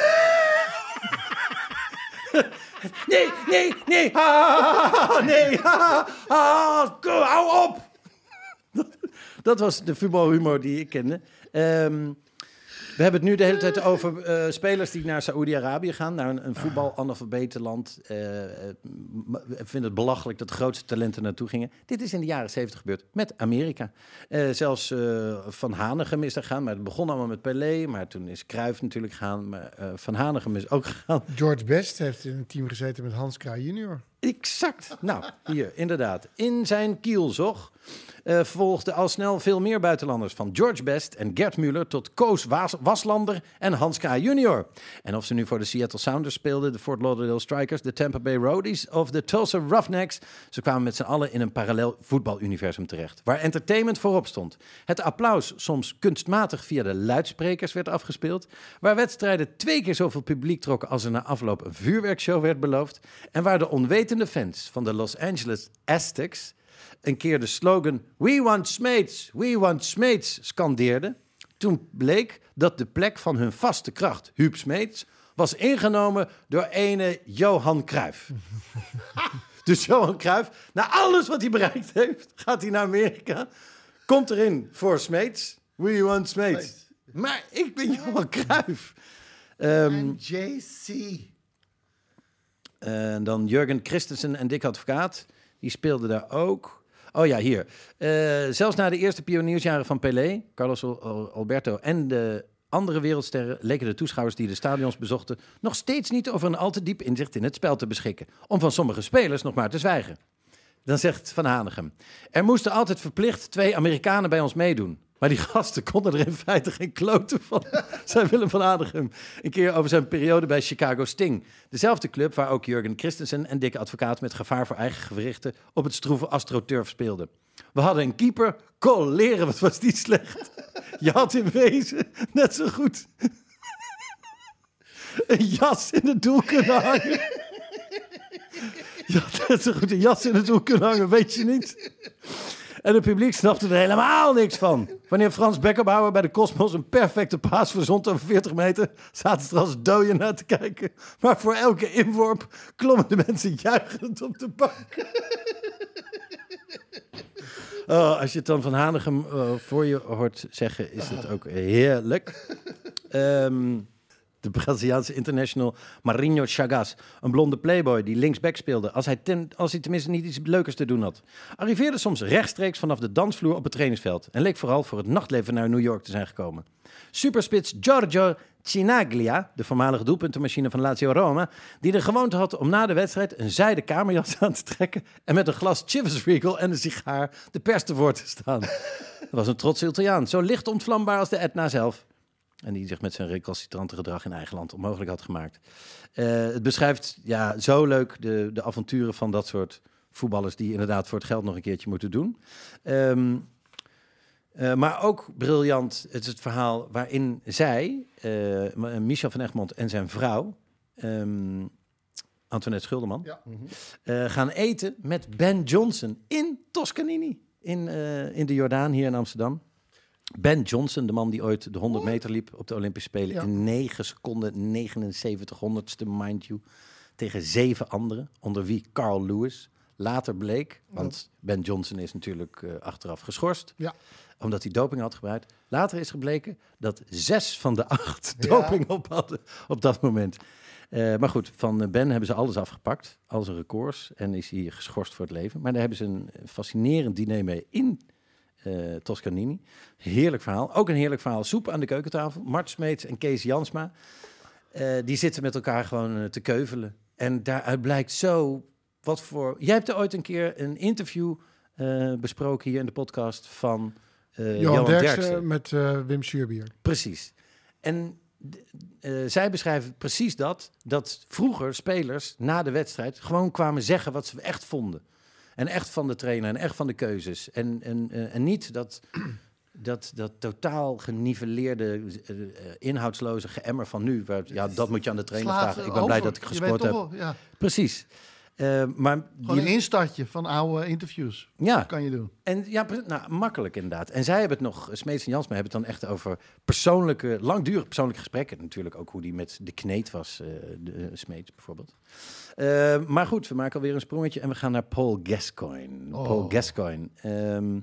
nee, nee, nee. Ah, nee. Ah, ah, hou op. dat, dat was de voetbalhumor die ik kende. Um, We hebben het nu de hele tijd over uh, spelers die naar Saoedi-Arabië gaan, naar een, een voetbal-analfabetenland. Uh, ik vind het belachelijk dat de grootste talenten naartoe gingen. Dit is in de jaren zeventig gebeurd met Amerika. Uh, zelfs uh, Van Hanegem is daar gegaan, maar het begon allemaal met Pelé. Maar toen is Cruijff natuurlijk gegaan, maar uh, Van Hanegem is ook gegaan. George Best heeft in een team gezeten met Hans Kraaij junior Exact. Nou, hier, inderdaad. In zijn kielzog uh, volgden al snel veel meer buitenlanders. Van George Best en Gerd Müller tot Koos Was- Waslander en Hans Kraaij junior En of ze nu voor de Seattle Sounders speelden, de Fort Lauderdale Strikers, de Tampa Bay Roadies of de Tulsa Roughnecks, ze kwamen met z'n allen in een parallel voetbaluniversum terecht, waar entertainment voorop stond. Het applaus soms kunstmatig via de luidsprekers werd afgespeeld, waar wedstrijden twee keer zoveel publiek trokken als er na afloop een vuurwerkshow werd beloofd, en waar de onwetende fans van de Los Angeles Aztecs een keer de slogan "We want Smeets, we want Smeets" scandeerden. Toen bleek dat de plek van hun vaste kracht, Huub Smeets, was ingenomen door ene Johan Cruijff. Dus Johan Cruijff, na alles wat hij bereikt heeft, gaat hij naar Amerika, komt erin voor Smeets. We want Smeets. Maar ik ben Johan Cruijff. Um, J C. En uh, dan Jurgen Christensen en Dick Advocaat. Die speelden daar ook. Oh ja, hier. Uh, zelfs na de eerste pioniersjaren van Pelé, Carlos Alberto en de andere wereldsterren leken de toeschouwers die de stadions bezochten nog steeds niet over een al te diep inzicht in het spel te beschikken. Om van sommige spelers nog maar te zwijgen. Dan zegt Van Hanegem: er moesten altijd verplicht twee Amerikanen bij ons meedoen. Maar die gasten konden er in feite geen kloten van. Zei Willem van Hanegem een keer over zijn periode bij Chicago Sting. Dezelfde club waar ook Jurgen Christensen en Dick Advocaat met gevaar voor eigen gewrichten op het stroeve AstroTurf speelden. We hadden een keeper, coleren, wat was die slecht. Je had in wezen net zo goed een jas in het doel kunnen hangen. Je had net zo goed een jas in het doel kunnen hangen, weet je niet? En het publiek snapte er helemaal niks van. Wanneer Frans Beckenbauer bij de Cosmos een perfecte paas verzond over veertig meter, zaten ze er als dooien naar te kijken. Maar voor elke inworp klommen de mensen juichend op de bank. Oh, als je het dan Van Hanegem uh, voor je hoort zeggen, is het ook heerlijk. Um, De Braziliaanse international Marinho Chagas, een blonde playboy die linksback speelde als hij, ten, als hij tenminste niet iets leukers te doen had. Arriveerde soms rechtstreeks vanaf de dansvloer op het trainingsveld en leek vooral voor het nachtleven naar New York te zijn gekomen. Superspits Giorgio Chinaglia, de voormalige doelpuntenmachine van Lazio Roma, die de gewoonte had om na de wedstrijd een zijden kamerjas aan te trekken en met een glas Chivas Regal en een sigaar de pers te woord te staan. Dat was een trotse Italiaan, zo licht ontvlambaar als de Etna zelf. En die zich met zijn recalcitrante gedrag in eigen land onmogelijk had gemaakt. Uh, het beschrijft ja, zo leuk de, de avonturen van dat soort voetballers die inderdaad voor het geld nog een keertje moeten doen. Um, uh, maar ook briljant, het is het verhaal waarin zij, uh, Michel van Egmond en zijn vrouw, um, Antoinette Schulderman, Ja. uh, gaan eten met Ben Johnson in Toscanini, in, uh, in de Jordaan, hier in Amsterdam. Ben Johnson, de man die ooit de honderd meter liep op de Olympische Spelen... Ja. in negen seconden, negenenzeventig honderdste, mind you... tegen zeven anderen, onder wie Carl Lewis. Later bleek, want Ben Johnson is natuurlijk uh, achteraf geschorst... Ja. omdat hij doping had gebruikt. Later is gebleken dat zes van de acht ja. doping op hadden op dat moment. Uh, maar goed, van Ben hebben ze alles afgepakt, al zijn records... en is hij geschorst voor het leven. Maar daar hebben ze een fascinerend diner mee in... Uh, Toscanini. Heerlijk verhaal. Ook een heerlijk verhaal. Soep aan de keukentafel. Mart Smeets en Kees Jansma. Uh, die zitten met elkaar gewoon uh, te keuvelen. En daaruit blijkt zo wat voor... Jij hebt er ooit een keer een interview uh, besproken hier in de podcast van uh, Johan, Johan Derksen. Derksen met uh, Wim Suurbier. Precies. En uh, zij beschrijven precies dat. Dat vroeger spelers na de wedstrijd gewoon kwamen zeggen wat ze echt vonden. En echt van de trainer en echt van de keuzes. En, en, uh, en niet dat, dat, dat totaal geniveleerde, uh, inhoudsloze geëmmer van nu. Waar, ja, dat moet je aan de trainer Slaat vragen. Ik ben over. blij dat ik gescoord heb. Wel, ja. Precies. Uh, maar Gewoon die... een instartje van oude interviews. Ja. Dat kan je doen. En ja, nou, makkelijk inderdaad. En zij hebben het nog, Smeets en Jansma hebben het dan echt over persoonlijke, langdurige persoonlijke gesprekken. Natuurlijk ook hoe die met de Kneet was, uh, de uh, Smeets bijvoorbeeld. Uh, maar goed, we maken alweer een sprongetje en we gaan naar Paul Gascoigne. Oh. Paul Gascoigne. Um,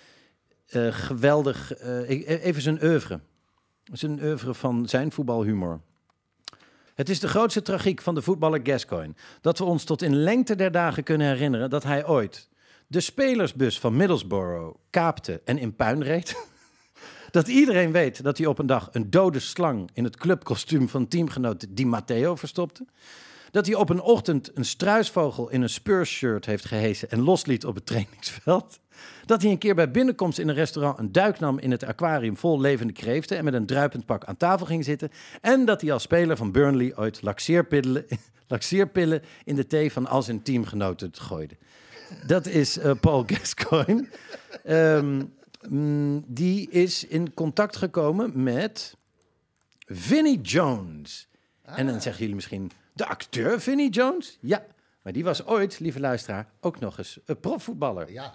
uh, geweldig. Uh, even zijn oeuvre. Zijn oeuvre van zijn voetbalhumor. Het is de grootste tragiek van de voetballer Gascoigne dat we ons tot in lengte der dagen kunnen herinneren dat hij ooit de spelersbus van Middlesbrough kaapte en in puin reed. Dat iedereen weet dat hij op een dag een dode slang in het clubkostuum van teamgenoot Di Matteo verstopte. Dat hij op een ochtend een struisvogel in een Spurs-shirt heeft gehesen en losliet op het trainingsveld. Dat hij een keer bij binnenkomst in een restaurant een duik nam in het aquarium vol levende kreeften en met een druipend pak aan tafel ging zitten. En dat hij als speler van Burnley ooit laxeerpillen, laxeerpillen in de thee van al zijn teamgenoten gooide. Dat is uh, Paul Gascoigne. Um, mm, die is in contact gekomen met Vinnie Jones. Ah. En dan zeggen jullie misschien, de acteur Vinnie Jones? Ja, maar die was ooit, lieve luisteraar, ook nog eens een profvoetballer. Ja.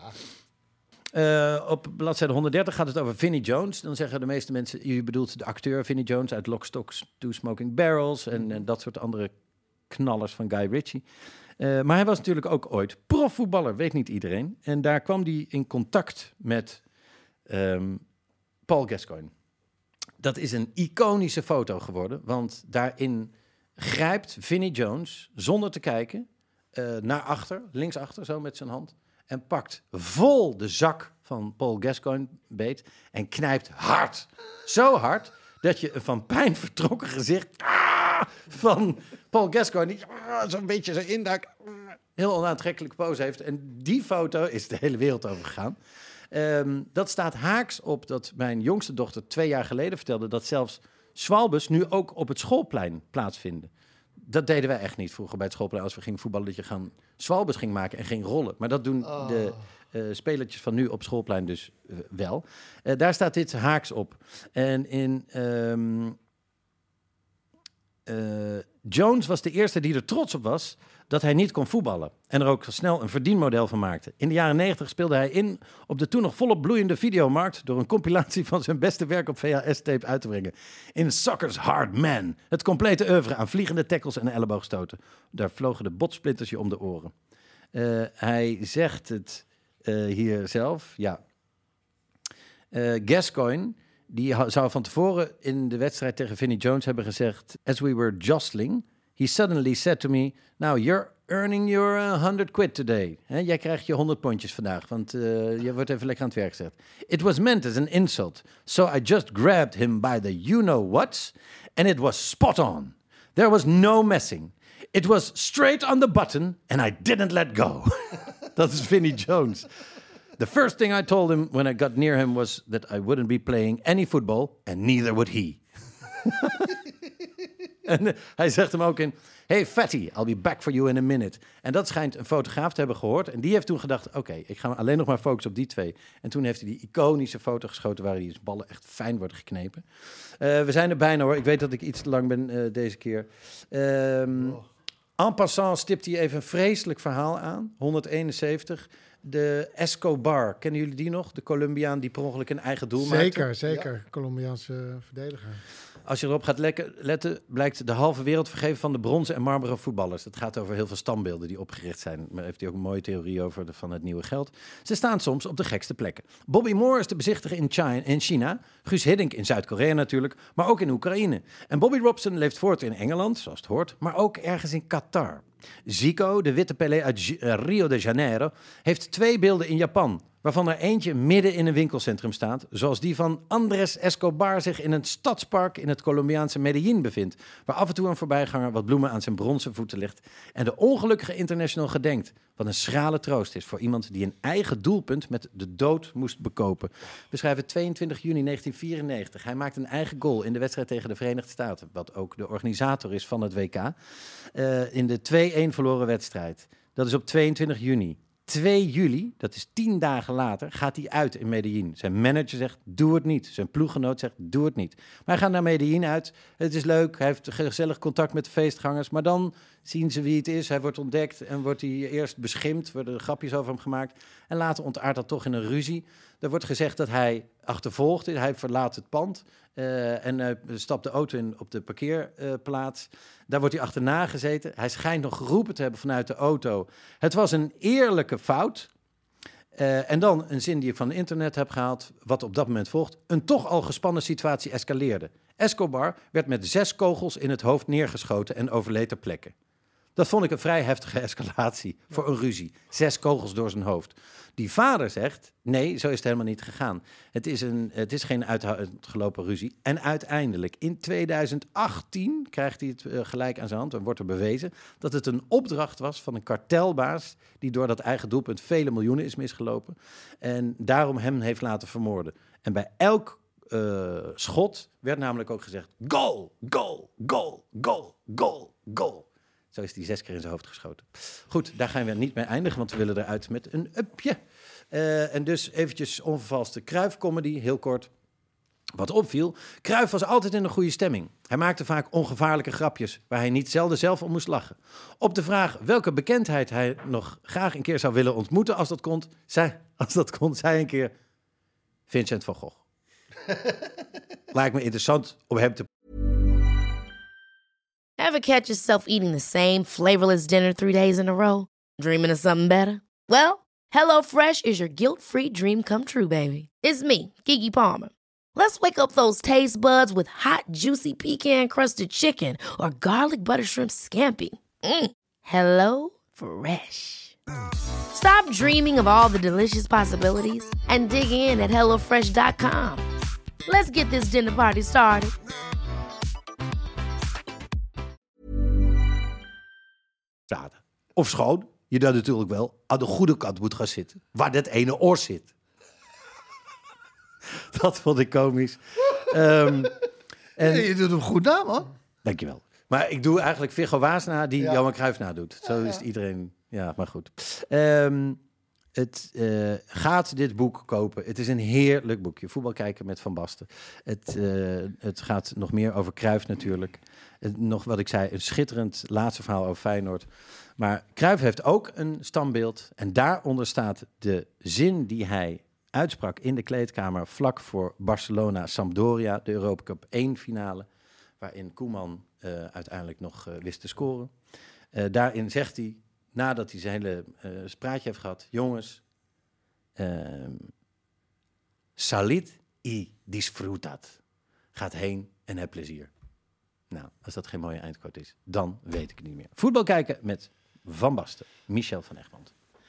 Uh, op bladzijde honderddertig gaat het over Vinnie Jones. Dan zeggen de meeste mensen, je bedoelt de acteur Vinnie Jones uit Lock, Stock, Two Smoking Barrels en, en dat soort andere knallers van Guy Ritchie. Uh, maar hij was natuurlijk ook ooit profvoetballer, weet niet iedereen. En daar kwam hij in contact met um, Paul Gascoigne. Dat is een iconische foto geworden, want daarin grijpt Vinnie Jones zonder te kijken uh, naar achter, linksachter, zo met zijn hand. En pakt vol de zak van Paul Gascoigne beet en knijpt hard. Zo hard dat je een van pijn vertrokken gezicht ah, van Paul Gascoigne, die ah, zo'n beetje zo induik, ah, heel onaantrekkelijke pose heeft. En die foto is de hele wereld over gegaan. Um, dat staat haaks op dat mijn jongste dochter twee jaar geleden vertelde dat zelfs zwalbes nu ook op het schoolplein plaatsvinden. Dat deden wij echt niet vroeger bij het schoolplein als we gingen voetballen, dat je gaan zwalbes ging maken en ging rollen. Maar dat doen oh. de uh, spelertjes van nu op schoolplein dus uh, wel. Uh, daar staat dit haaks op. En in um, uh, Jones was de eerste die er trots op was dat hij niet kon voetballen. En er ook snel een verdienmodel van maakte. In de jaren negentig speelde hij in op de toen nog volop bloeiende videomarkt door een compilatie van zijn beste werk op V H S-tape uit te brengen. In Soccer's Hard Man. Het complete oeuvre aan vliegende tackles en elleboogstoten. Daar vlogen de botsplinters je om de oren. Uh, hij zegt het uh, hier zelf, ja. Uh, Gascoigne, die ha- zou van tevoren in de wedstrijd tegen Vinnie Jones hebben gezegd, as we were jostling, he suddenly said to me, now you're earning your uh, hundred quid today. He, jij krijgt je honderd pondjes vandaag, want uh, je wordt even lekker aan het werk gezet. It was meant as an insult, so I just grabbed him by the you-know-whats, and it was spot on. There was no messing. It was straight on the button, and I didn't let go. Dat is Vinnie Jones. The first thing I told him when I got near him was that I wouldn't be playing any football, and neither would he. En uh, hij zegt hem ook in, hey fatty, I'll be back for you in a minute. En dat schijnt een fotograaf te hebben gehoord. En die heeft toen gedacht, oké, okay, ik ga alleen nog maar focussen op die twee. En toen heeft hij die iconische foto geschoten waar die ballen echt fijn worden geknepen. Uh, we zijn er bijna hoor. Ik weet dat ik iets te lang ben uh, deze keer. Um, oh. En passant stipt hij even een vreselijk verhaal aan. honderdeenenzeventig. De Escobar, kennen jullie die nog? De Colombiaan die per ongeluk een eigen doel maakte. Zeker, zeker. Ja. Colombiaanse verdediger. Als je erop gaat letten, blijkt de halve wereld vergeven van de bronzen en marmeren voetballers. Het gaat over heel veel standbeelden die opgericht zijn. Maar heeft hij ook een mooie theorie over de, van het nieuwe geld. Ze staan soms op de gekste plekken. Bobby Moore is de bezichtiger in China, in China. Guus Hiddink in Zuid-Korea natuurlijk, maar ook in Oekraïne. En Bobby Robson leeft voort in Engeland, zoals het hoort, maar ook ergens in Qatar. Zico, de witte Pelé uit G- uh, Rio de Janeiro, heeft twee beelden in Japan, waarvan er eentje midden in een winkelcentrum staat, zoals die van Andrés Escobar zich in een stadspark in het Colombiaanse Medellín bevindt, waar af en toe een voorbijganger wat bloemen aan zijn bronzen voeten legt en de ongelukkige international gedenkt, wat een schrale troost is voor iemand die een eigen doelpunt met de dood moest bekopen. We schrijven tweeëntwintig juni negentien vierennegentig. Hij maakt een eigen goal in de wedstrijd tegen de Verenigde Staten, wat ook de organisator is van het W K, uh, in de twee-een verloren wedstrijd. Dat is op tweeëntwintig juni. twee juli, dat is tien dagen later, gaat hij uit in Medellín. Zijn manager zegt, doe het niet. Zijn ploeggenoot zegt, doe het niet. Maar hij gaat naar Medellín uit. Het is leuk, hij heeft gezellig contact met de feestgangers. Maar dan zien ze wie het is. Hij wordt ontdekt en wordt hij eerst beschimpt. Worden grapjes over hem gemaakt. En later ontaardt dat toch in een ruzie. Er wordt gezegd dat hij achtervolgd is. Hij verlaat het pand uh, en uh, stapt de auto in op de parkeerplaats. Uh, Daar wordt hij achterna gezeten. Hij schijnt nog geroepen te hebben vanuit de auto. Het was een eerlijke fout. Uh, en dan een zin die ik van het internet heb gehaald, wat op dat moment volgt. Een toch al gespannen situatie escaleerde. Escobar werd met zes kogels in het hoofd neergeschoten en overleed ter plekke. Dat vond ik een vrij heftige escalatie voor een ruzie. Zes kogels door zijn hoofd. Die vader zegt, nee, zo is het helemaal niet gegaan. Het is, een, het is geen uitgelopen ruzie. En uiteindelijk, in tweeduizend achttien, krijgt hij het uh, gelijk aan zijn hand en wordt er bewezen dat het een opdracht was van een kartelbaas die door dat eigen doelpunt vele miljoenen is misgelopen en daarom hem heeft laten vermoorden. En bij elk uh, schot werd namelijk ook gezegd, goal, goal, goal, goal, goal, goal. Zo is hij zes keer in zijn hoofd geschoten. Goed, daar gaan we niet mee eindigen, want we willen eruit met een upje. Uh, en dus eventjes onvervalste Cruyff-comedy, heel kort. Wat opviel, Cruyff was altijd in een goede stemming. Hij maakte vaak ongevaarlijke grapjes, waar hij niet zelden zelf om moest lachen. Op de vraag welke bekendheid hij nog graag een keer zou willen ontmoeten als dat kon, zei, als dat kon, zei een keer Vincent van Gogh. Lijkt me interessant om hem te... Ever catch yourself eating the same flavorless dinner three days in a row? Dreaming of something better? Well, HelloFresh is your guilt-free dream come true, baby. It's me, Keke Palmer. Let's wake up those taste buds with hot, juicy pecan-crusted chicken or garlic butter shrimp scampi. Mm. Hello Fresh. Stop dreaming of all the delicious possibilities and dig in at hello fresh dot com. Let's get this dinner party started. Of schoon, je dan natuurlijk wel aan de goede kant moet gaan zitten, waar dat ene oor zit. Dat vond ik komisch. Um, en... Nee, je doet hem goed na, man. Dankjewel. Maar ik doe eigenlijk Viggo Waasna die ja. Johan Cruijff nadoet. Zo ja, is ja. iedereen... Ja, maar goed. Um, het uh, gaat dit boek kopen. Het is een heerlijk boekje. Voetbal kijken met Van Basten. Het, uh, het gaat nog meer over Cruijff natuurlijk. Het, nog wat ik zei, een schitterend laatste verhaal over Feyenoord. Maar Cruijff heeft ook een standbeeld. En daaronder staat de zin die hij uitsprak in de kleedkamer vlak voor Barcelona-Sampdoria, de Europa Cup één finale, waarin Koeman uh, uiteindelijk nog uh, wist te scoren. Uh, daarin zegt hij, nadat hij zijn hele uh, praatje heeft gehad, jongens, uh, salid y disfrutat. Gaat heen en heb plezier. Nou, als dat geen mooie eindquote is, dan weet ik het niet meer. Voetbal kijken met Van Basten, Michel van Egmond.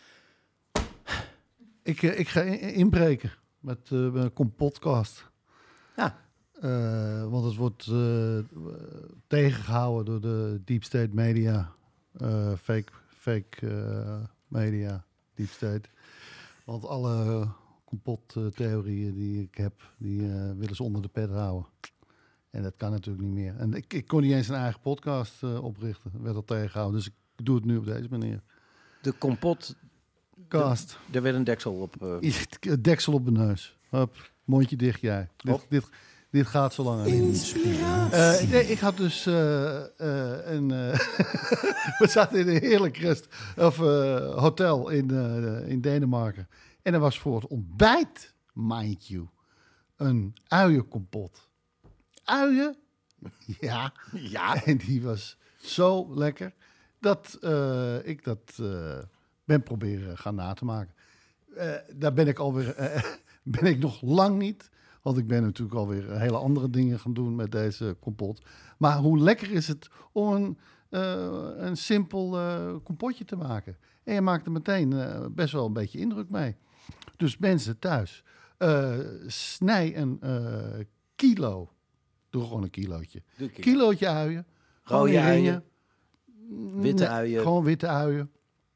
Ik, ik ga in, inbreken met uh, een kompotcast. Ja. Uh, want het wordt uh, tegengehouden door de deep state media. Uh, fake fake uh, media, deep state. Want alle kompottheorieën die ik heb, die uh, willen ze onder de pet houden. En dat kan natuurlijk niet meer. En ik, ik kon niet eens een eigen podcast uh, oprichten. Werd al tegengehouden. Dus ik doe het nu op deze manier. De kompot... Cast. Er werd een deksel op. Uh... Deksel op de neus. Hop, mondje dicht jij. Dit, dit, Dit gaat zo lang. Inspiratie. Uh, nee, ik had dus uh, uh, een... Uh, we zaten in een heerlijk rest, of, uh, hotel in, uh, in Denemarken. En er was voor het ontbijt, mind you, een uienkompot. Uien? Ja. Ja. En die was zo lekker dat uh, ik dat uh, ben proberen gaan na te maken. Uh, daar ben ik alweer... Uh, ben ik nog lang niet... Want ik ben natuurlijk alweer hele andere dingen gaan doen met deze kompot. Maar hoe lekker is het om een, uh, een simpel uh, kompotje te maken. En je maakt er meteen uh, best wel een beetje indruk mee. Dus mensen thuis, uh, snij een uh, kilo. Doe gewoon een kilootje. Doe kilo. Kilootje uien. Rode uien. Witte nee, uien. Gewoon witte uien.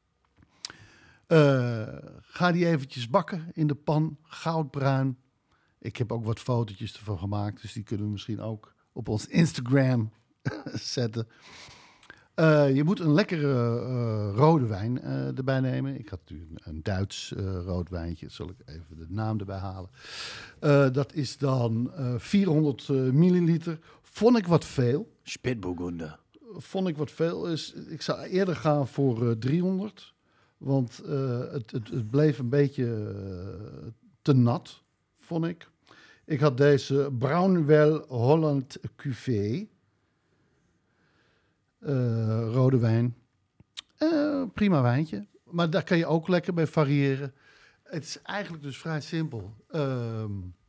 Uh, ga die eventjes bakken in de pan. Goudbruin. Ik heb ook wat fotootjes ervan gemaakt, dus die kunnen we misschien ook op ons Instagram zetten. Uh, je moet een lekkere uh, rode wijn uh, erbij nemen. Ik had natuurlijk een Duits uh, rood wijntje. Zal ik even de naam erbij halen. Uh, dat is dan uh, vierhonderd uh, milliliter. Vond ik wat veel. Spitburgunder. Vond ik wat veel. Is, ik zou eerder gaan voor uh, driehonderd. Want uh, het, het, het bleef een beetje uh, te nat. Vond ik. Ik had deze Brownwell Holland Cuvée. Uh, rode wijn. Uh, prima wijntje. Maar daar kan je ook lekker bij variëren. Het is eigenlijk dus vrij simpel. Uh,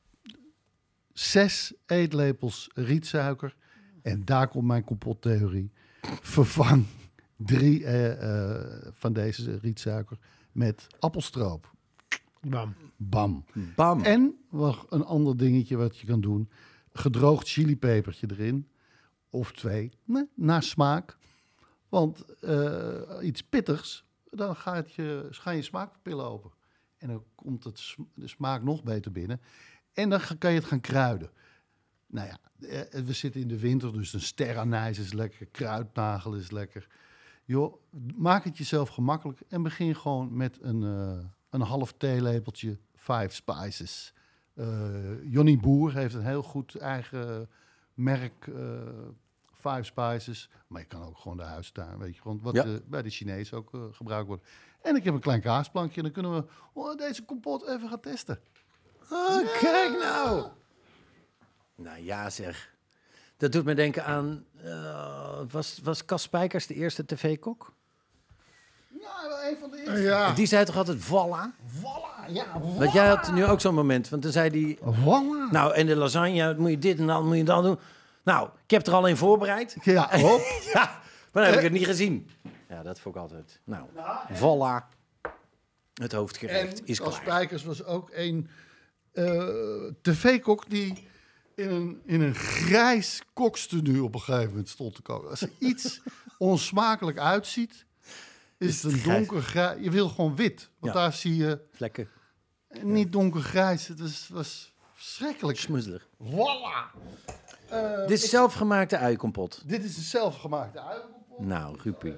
zes eetlepels rietsuiker. En daar komt mijn kompottheorie. Vervang drie uh, uh, van deze rietsuiker met appelstroop. Bam. Bam. Bam. En nog een ander dingetje wat je kan doen. Gedroogd chilipepertje erin. Of twee. Nee, naar smaak. Want uh, iets pittigs, dan gaat je, gaan je smaakpapillen open. En dan komt het, de smaak nog beter binnen. En dan kan je het gaan kruiden. Nou ja, we zitten in de winter, dus een sterrenijs is lekker. Kruidnagel is lekker. Joh, maak het jezelf gemakkelijk. En begin gewoon met een... Uh, Een half theelepeltje Five Spices. Uh, Johnny Boer heeft een heel goed eigen merk uh, Five Spices. Maar je kan ook gewoon de huistuin, weet je, wat ja. de, bij de Chinezen ook uh, gebruikt wordt. En ik heb een klein kaasplankje en dan kunnen we oh, deze kompot even gaan testen. Oh, ja. Kijk nou. Nou ja zeg. Dat doet me denken aan, uh, was, was Cas Spijkers de eerste tv-kok? Ja, een van de eerste. Ja. Die zei toch altijd voilà? Voilà, ja, voilà. Want jij had nu ook zo'n moment, want dan zei die... Voilà. Nou, en de lasagne, moet je dit en dan moet je dat doen. Nou, ik heb er al in voorbereid. Ja, hop. Ja, maar dan heb ik het niet gezien. Ja, dat vond ik altijd. Nou, voilà. Het hoofdgerecht en is klaar. Cas Spijkers was ook een uh, tv-kok die in een, in een grijs kokstenu op een gegeven moment stond te koken. Als er iets onsmakelijk uitziet... Is het een donkergrijs. Je wil gewoon wit. Want ja. daar zie je... Vlekken. Niet donkergrijs. Het was, was verschrikkelijk. Smuzzelig. Voilà. Uh, dit is ik, zelfgemaakte uienkompot. Dit is een zelfgemaakte uienkompot. Nou, Rupi.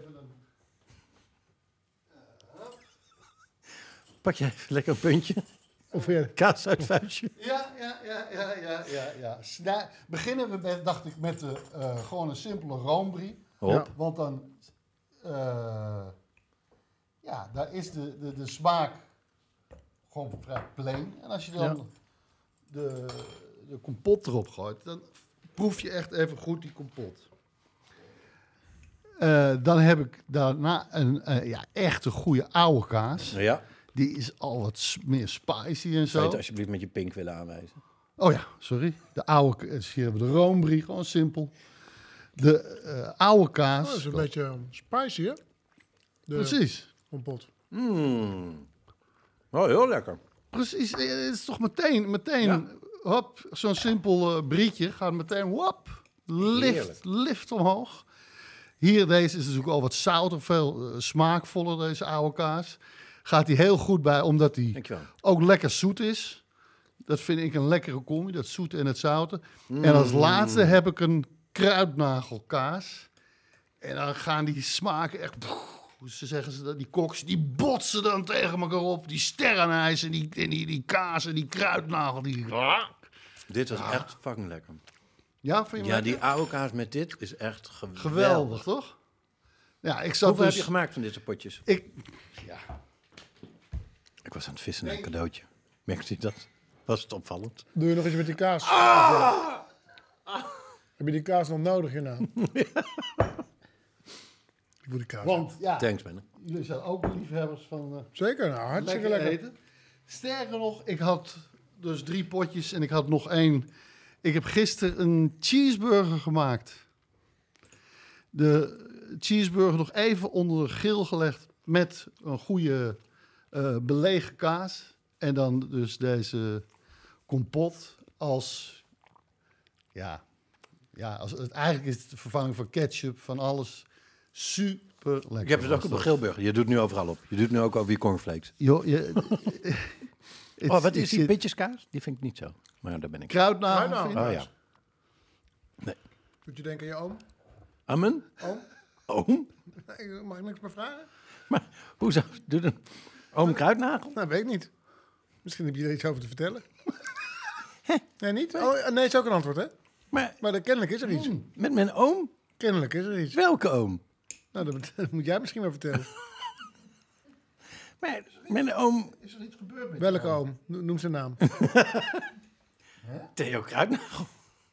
Pak jij even lekker een puntje. Of weer kaas uit vuistje. Ja, ja, ja, ja, ja, ja. ja. Snij, beginnen we met, dacht ik, met de, uh, gewoon een simpele roombrie. Ja. Want dan... Uh, Ja, daar is de, de, de smaak gewoon vrij plain. En als je dan ja. de, de kompot erop gooit, dan proef je echt even goed die kompot. Uh, dan heb ik daarna een uh, ja, echt een goede oude kaas. Ja. Die is al wat meer spicy en zo. Zou je het alsjeblieft met je pink willen aanwijzen? Oh ja, sorry. De oude, dus hier hebben we de roombrie, gewoon simpel. De uh, oude kaas. Oh, dat is een oh. beetje spicy, hè? De Precies. Kompot. Mm. Oh, heel lekker. Precies, het is toch meteen, meteen, ja. hop, zo'n simpel uh, brietje gaat meteen, hop, lift, lift omhoog. Hier, deze is natuurlijk al wat zouter, veel uh, smaakvoller, deze oude kaas. Gaat die heel goed bij, omdat die ook lekker zoet is. Dat vind ik een lekkere combi, dat zoete en het zoute. Mm. En als laatste heb ik een kruidnagelkaas. En dan gaan die smaken echt... Hoe ze zeggen ze dat? Die koks, die botsen dan tegen elkaar op. Die sterrenijs en die, en die, die kaas en die kruidnagel. Die... Dit was ah. echt fucking lekker. Ja, vind je Ja, lekker? die oude kaas met dit is echt geweldig. Geweldig, toch? Ja, ik zat Hoeveel dus... heb je gemaakt van deze potjes? Ik... Ja. Ik was aan het vissen naar een cadeautje. Merkte je dat? Was het opvallend? Doe je nog iets met die kaas? Ah! Ah! Heb je die kaas nog nodig hierna? Ik wil die kaas. Want, ja, Thanks, man. jullie zijn ook liefhebbers van... Uh, Zeker, nou, hartstikke lekker. lekker eten. Sterker nog, ik had dus drie potjes en ik had nog één. Ik heb gisteren een cheeseburger gemaakt. De cheeseburger nog even onder de grill gelegd met een goede uh, belegen kaas. En dan dus deze kompot als... Ja, ja als, het, eigenlijk is het de vervanging van ketchup, van alles. Super lekker. Ik heb het ook op een grillburger. Je doet nu overal op. Je doet nu ook over je cornflakes. Jo, je, oh, wat is die pitjeskaas? Die vind ik niet zo. Maar daar ben ik. Kruidnagel. Kruidnagel. Oh ja. Nee. Moet je denken aan je oom? Amen? Oom? Oom? Mag ik niks meer vragen? Maar hoezo? Doet een oom kruidnagel? Nou, weet ik niet. Misschien heb je er iets over te vertellen. Nee, niet? Oh, nee, is ook een antwoord, hè? Maar, Maar dan, kennelijk is er iets. met mijn oom? Kennelijk is er iets. Welke oom? Nou, dat, dat moet jij misschien maar vertellen. Maar mijn oom... Is er iets gebeurd met Welke oom? No- Noem zijn naam. Theo Kruidnagel.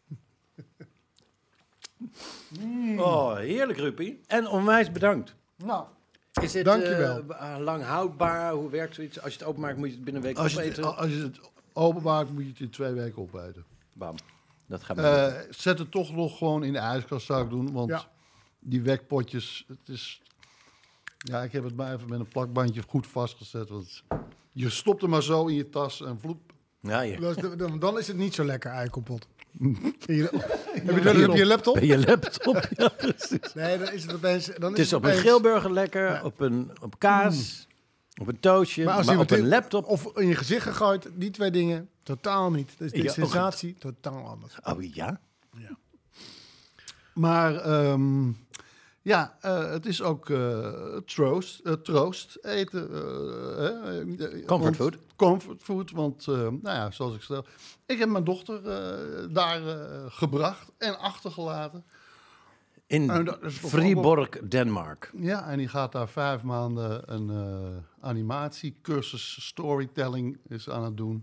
mm. Oh, heerlijk, Ruppie. En onwijs bedankt. Nou, Is dit Dankjewel. uh, lang houdbaar? Hoe werkt zoiets? Als je het openmaakt, moet je het binnen een week als je, opeten? het, als je het openmaakt, moet je het in twee weken opeten. Bam. Dat gaat Uh, uh, zet het toch nog gewoon in de ijskast, zou ik doen. Want Ja. die wekpotjes, het is... Ja, ik heb het maar even met een plakbandje goed vastgezet. Want je stopt hem maar zo in je tas en vloep. Ja, je. Dan, dan, dan is het niet zo lekker eikompot. Heb je het wel eens op je laptop? Bij je laptop. Ja, precies. Nee, dan is het opeens... Dan Het is is op opeens- een grillburger lekker, Ja. op, een, op kaas, op een toastje, Maar maar, als je op meteen- een laptop. Of in je gezicht gegooid, die twee dingen, totaal niet. Dus de In je sensatie, totaal anders. Oh ja? Maar ehm, ja, uh, het is ook uh, troost, uh, troost eten. Uh, uh, Comfort want, food. Comfort food, want uh, nou ja, zoals ik stel, ik heb mijn dochter uh, daar uh, gebracht en achtergelaten. In Nou, dat is toch Fribourg, Denemarken. Ja, en die gaat daar vijf maanden een uh, animatiecursus storytelling is aan het doen.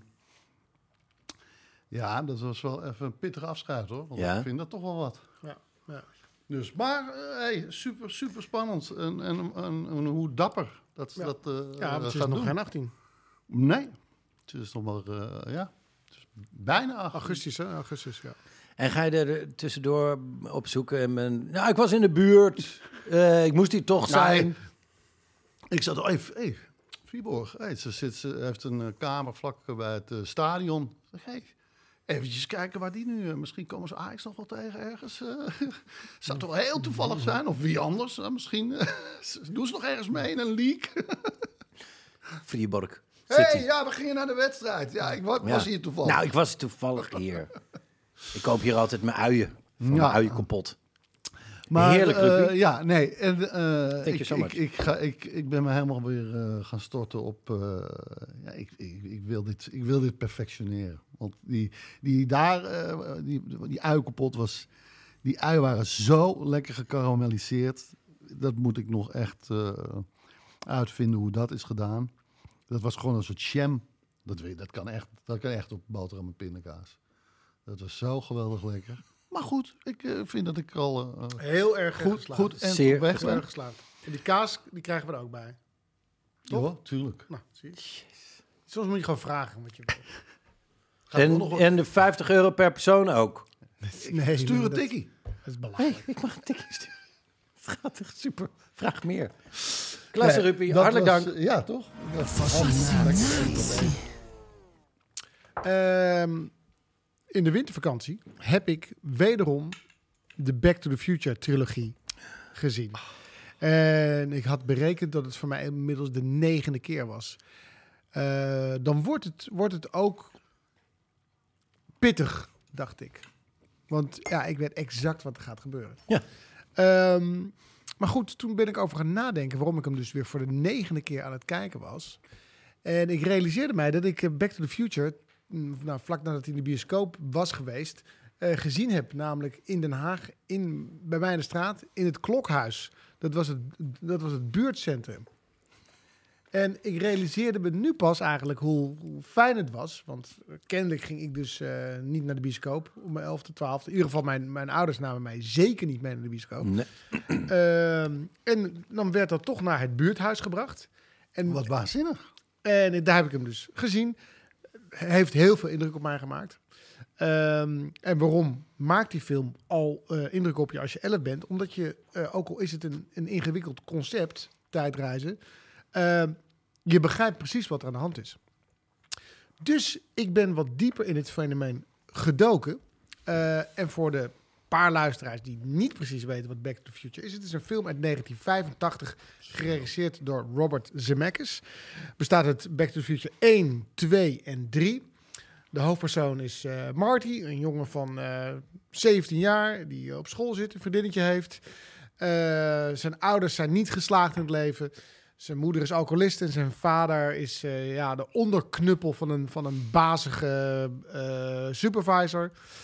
Ja, dat was wel even een pittig afscheid hoor. Want Ja. ik vind dat toch wel wat. Ja, ja. Dus, maar uh, hey, super, super spannend. En, en, en, en hoe dapper dat ze Ja. dat uh, Ja, want uh, het is gaat nog doen. geen achttien. Nee, het is nog maar, uh, ja, het is bijna augustus. Augustus, hè? Augustus, ja. En ga je er tussendoor opzoeken? En men, nou, ik was in de buurt. Uh, ik moest hier toch zijn. Nee, ik zat, oh, even, hey, Fribourg, hey, ze, zit, ze heeft een uh, kamer vlak bij het uh, stadion. Ik zeg, hey, eventjes kijken waar die nu... Uh, misschien komen ze Ajax nog wel tegen ergens. Uh, zou toch wel heel toevallig zijn? Of wie anders? Uh, misschien uh, doen ze nog ergens mee in een league. Fribourg. Hé, hey, ja, we gingen naar de wedstrijd. Ja, ik was, Ja. was hier toevallig. Nou, ik was toevallig hier. Ik koop hier altijd mijn uien. Van Ja. mijn uien kapot. Maar, Heerlijk, uh, Ruppie. ja, nee. En, uh, Thank ik, you so ik, much. ik, ga, ik, ik ben me helemaal weer uh, gaan storten op... Uh, ja, ik, ik, ik, wil dit, ik wil dit perfectioneren. Want die, die daar, uh, die, die ui kapot was... Die ui waren zo lekker gekarameliseerd. Dat moet ik nog echt uh, uitvinden hoe dat is gedaan. Dat was gewoon een soort jam. Dat, weet, dat, kan echt, dat kan echt op boterham en pindakaas. Dat was zo geweldig lekker. Maar goed, ik uh, vind dat ik al uh, Heel erg goed, geslaagd. goed en Zeer op weg Heel erg ben. geslaagd. En die kaas, die krijgen we er ook bij. Toch? Ja, tuurlijk. Nou, zie je. Soms moet je gewoon vragen wat je wil. Gaat er En, nog wat- en de vijftig euro per persoon ook. Nee, Stuur een dat- tikkie. Dat is Nee, belachelijk. ik mag een tikje sturen. Het gaat echt super. Vraag meer. Klasse, Nee, Ruppie. dat Hartelijk was, dank. uh, Ja, toch? Ehm, in de wintervakantie heb ik wederom de Back to the Future trilogie gezien. En ik had berekend dat het voor mij inmiddels de negende keer was. Uh, dan wordt het, wordt het ook pittig, dacht ik. Want ja, ik weet exact wat er gaat gebeuren. Ja. Um, maar goed, toen ben ik over gaan nadenken waarom ik hem dus weer voor de negende keer aan het kijken was. En ik realiseerde mij dat ik Back to the Future nou, vlak nadat hij in de bioscoop was geweest, uh, gezien heb. Namelijk in Den Haag, in, bij mij in de straat, in het Klokhuis. Dat was het, dat was het buurtcentrum. En ik realiseerde me nu pas eigenlijk hoe, hoe fijn het was. Want kennelijk ging ik dus uh, niet naar de bioscoop om mijn elfde, twaalfde. In ieder geval, mijn, mijn ouders namen mij zeker niet mee naar de bioscoop. Nee. Uh, en dan werd dat toch naar het buurthuis gebracht. En, Wat waanzinnig. En daar heb ik hem dus gezien. Hij heeft heel veel indruk op mij gemaakt. Um, en waarom maakt die film al uh, indruk op je als je elf bent? Omdat je, uh, ook al is het een, een ingewikkeld concept, tijdreizen... Uh, je begrijpt precies wat er aan de hand is. Dus ik ben wat dieper in het fenomeen gedoken. Uh, en voor de paar luisteraars die niet precies weten wat Back to the Future is. Het is een film uit negentien vijfentachtig, geregisseerd door Robert Zemeckis. Bestaat uit Back to the Future één, twee en drie. De hoofdpersoon is uh, Marty, een jongen van uh, zeventien jaar... die op school zit, een vriendinnetje heeft. Uh, zijn ouders zijn niet geslaagd in het leven... Zijn moeder is alcoholist en zijn vader is uh, ja, de onderknuppel van een, van een bazige uh, supervisor.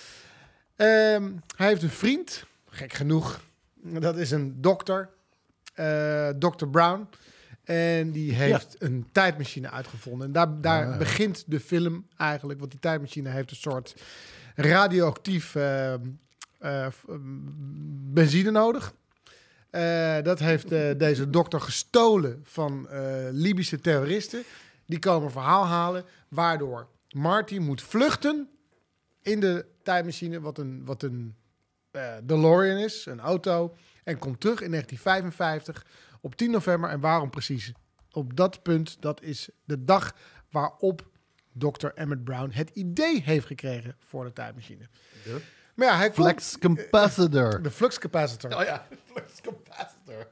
Um, hij heeft een vriend, gek genoeg. Dat is een dokter, uh, dokter Brown. En die heeft ja. een tijdmachine uitgevonden. En daar, daar ja. begint de film eigenlijk. Want die tijdmachine heeft een soort radioactief uh, uh, benzine nodig. Uh, dat heeft uh, deze dokter gestolen van uh, Libische terroristen. Die komen verhaal halen, waardoor Marty moet vluchten in de tijdmachine, wat een, wat een uh, DeLorean is, een auto, en komt terug in negentien vijfenvijftig op tien november. En waarom precies? Op dat punt, dat is de dag waarop dokter Emmett Brown het idee heeft gekregen voor de tijdmachine. Ja. Maar ja, hij flux komt, capacitor. Uh, de flux capacitor. Oh ja, flux capacitor.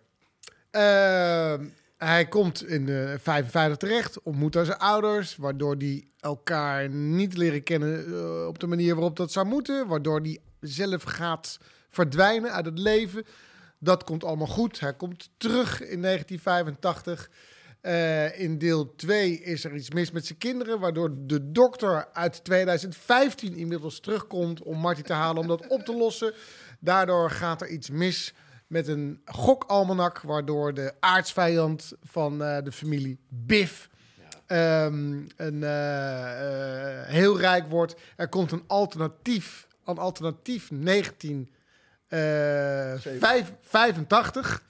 Uh, hij komt in uh, vijfenvijftig terecht, ontmoet daar zijn ouders, waardoor die elkaar niet leren kennen uh, op de manier waarop dat zou moeten, waardoor die zelf gaat verdwijnen uit het leven. Dat komt allemaal goed. Hij komt terug in negentien vijfentachtig. Uh, in deel twee is er iets mis met zijn kinderen, waardoor de dokter uit tweeduizend vijftien inmiddels terugkomt om Marty te halen om dat op te lossen. Daardoor gaat er iets mis met een gokalmanak, waardoor de aartsvijand van uh, de familie Biff ja. um, een, uh, uh, heel rijk wordt. Er komt een alternatief, een alternatief negentien vijfentachtig,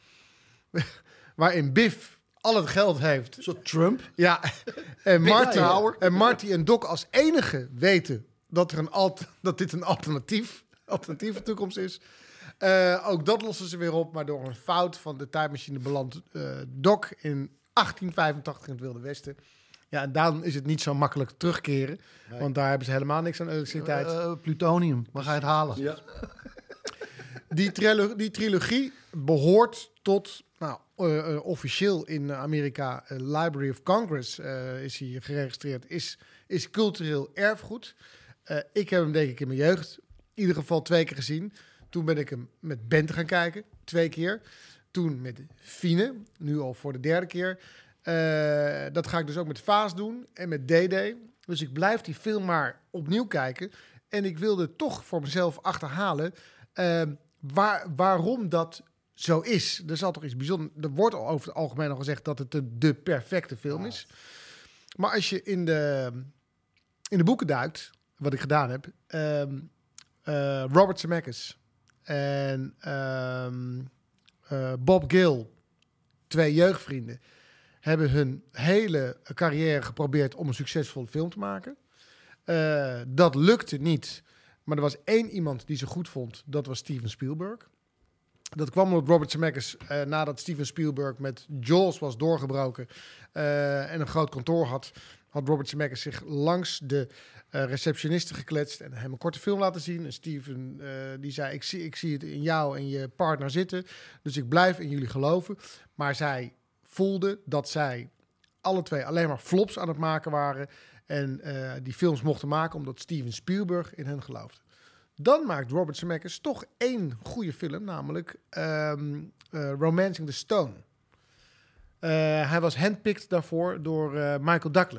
waarin Biff al het geld heeft. Zo Trump. Ja. En Marty, en Marty en Doc als enige weten dat, er een alt, dat dit een alternatief, alternatieve toekomst is. Uh, ook dat lossen ze weer op, maar door een fout van de tijdmachine belandt uh, Doc in achttien vijfentachtig in het Wilde Westen. Ja, en dan is het niet zo makkelijk terugkeren, nee. Want daar hebben ze helemaal niks aan elektriciteit. Uh, uh, plutonium, waar ga je het halen? Ja. Die, trilogie, die trilogie behoort tot, nou, uh, uh, officieel in Amerika, uh, Library of Congress uh, is hij geregistreerd, is, is cultureel erfgoed. Uh, ik heb hem denk ik in mijn jeugd in ieder geval twee keer gezien. Toen ben ik hem met Bente gaan kijken, twee keer. Toen met Fine, nu al voor de derde keer. Uh, dat ga ik dus ook met Vaas doen en met D D. Dus ik blijf die film maar opnieuw kijken. En ik wilde toch voor mezelf achterhalen uh, waar, waarom dat zo is. Er zal toch iets bijzonders. Er wordt al over het algemeen al gezegd dat het de, de perfecte film is. Maar als je in de, in de boeken duikt, wat ik gedaan heb, um, uh, Robert Zemeckis en um, uh, Bob Gale, twee jeugdvrienden, hebben hun hele carrière geprobeerd om een succesvolle film te maken. Uh, dat lukte niet. Maar er was één iemand die ze goed vond. Dat was Steven Spielberg. Dat kwam omdat Robert Zemeckis, uh, nadat Steven Spielberg met Jaws was doorgebroken uh, en een groot kantoor had, had Robert Zemeckis zich langs de uh, receptioniste gekletst en hem een korte film laten zien. En Steven uh, die zei, ik zie, ik zie het in jou en je partner zitten, dus ik blijf in jullie geloven. Maar zij voelde dat zij alle twee alleen maar flops aan het maken waren en uh, die films mochten maken omdat Steven Spielberg in hen geloofde. Dan maakt Robert Zemeckis toch één goede film, namelijk um, uh, Romancing the Stone. Uh, hij was handpicked daarvoor door uh, Michael Douglas.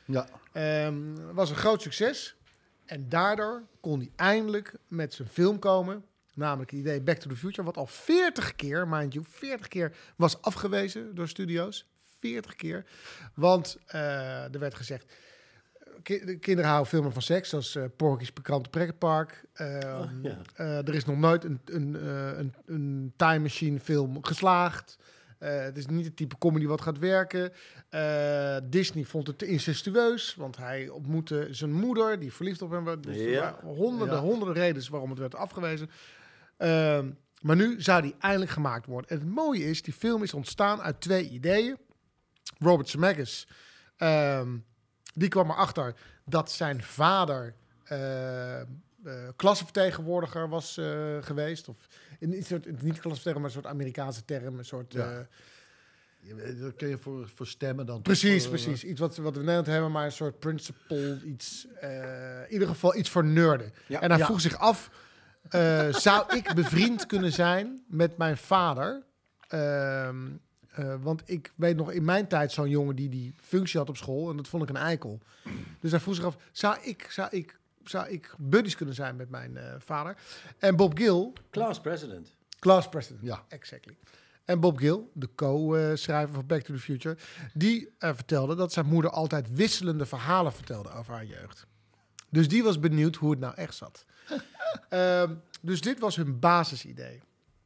Ja. Um, was een groot succes. En daardoor kon hij eindelijk met zijn film komen. Namelijk het idee Back to the Future. Wat al veertig keer, mind you, veertig keer was afgewezen door studio's. veertig keer. Want uh, er werd gezegd... Ki- de kinderen houden filmen van seks. Zoals uh, Porky's Pikante Pretpark. Uh, oh, ja. uh, er is nog nooit een, een, uh, een, een Time Machine film geslaagd. Uh, het is niet het type comedy wat gaat werken. Uh, Disney vond het te incestueus, want hij ontmoette zijn moeder, die verliefd op hem was. Dus ja. Er waren honderden, ja. honderden redenen waarom het werd afgewezen. Uh, maar nu zou die eindelijk gemaakt worden. En het mooie is, die film is ontstaan uit twee ideeën. Robert Zemeckis, uh, die kwam erachter dat zijn vader uh, uh, klassenvertegenwoordiger was uh, geweest. Of in een soort, niet klassenvertegenwoordiger, maar een soort Amerikaanse term. Een soort... Ja. Uh, dat kun je voor, voor stemmen dan. Precies, voor, precies. Iets wat, wat we in Nederland hebben, maar een soort principle. Iets, uh, in ieder geval iets voor nerden. Ja. En hij ja. vroeg zich af, uh, zou ik bevriend kunnen zijn met mijn vader? Uh, uh, want ik weet nog in mijn tijd zo'n jongen die die functie had op school. En dat vond ik een eikel. Dus hij vroeg zich af, zou ik... Zou ik zou ik buddies kunnen zijn met mijn uh, vader. En Bob Gill... Class president. Class president, ja, exactly. En Bob Gill, de co-schrijver van Back to the Future... die uh, vertelde dat zijn moeder altijd wisselende verhalen vertelde over haar jeugd. Dus die was benieuwd hoe het nou echt zat. um, dus dit was hun basisidee.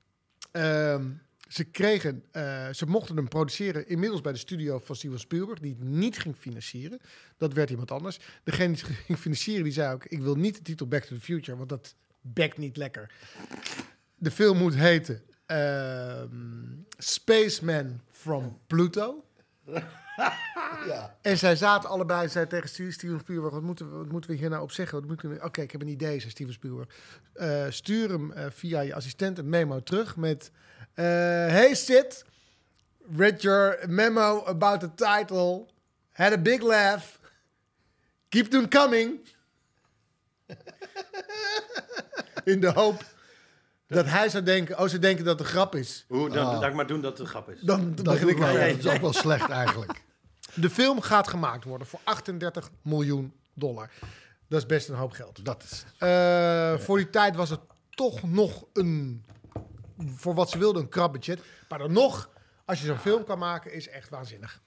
Um, Ze kregen, uh, ze mochten hem produceren inmiddels bij de studio van Steven Spielberg, die het niet ging financieren. Dat werd iemand anders. Degene die het ging financieren, die zei ook, ik wil niet de titel Back to the Future, want dat bekt niet lekker. De film moet heten uh, Spaceman from Pluto. Ja. En zij zaten allebei, zei tegen Steven Spielberg, wat moeten we, wat moeten we hier nou op zeggen? Oké, okay, ik heb een idee, zei Steven Spielberg. Uh, stuur hem uh, via je assistent een memo terug met... Uh, hey Sid, read your memo about the title. Had a big laugh. Keep them coming. In de hoop dat hij zou denken... Oh, ze denken dat het een grap is. Hoe, dan, oh. dan maar doen dat het een grap is. Dan, dan begin ik maar. Ja, dat is ook wel slecht eigenlijk. De film gaat gemaakt worden voor achtendertig miljoen dollar. Dat is best een hoop geld. Dat is... Uh, ja. Voor die tijd was het toch nog een... voor wat ze wilden, een krap budget. Maar dan nog, als je zo'n film kan maken, is echt waanzinnig.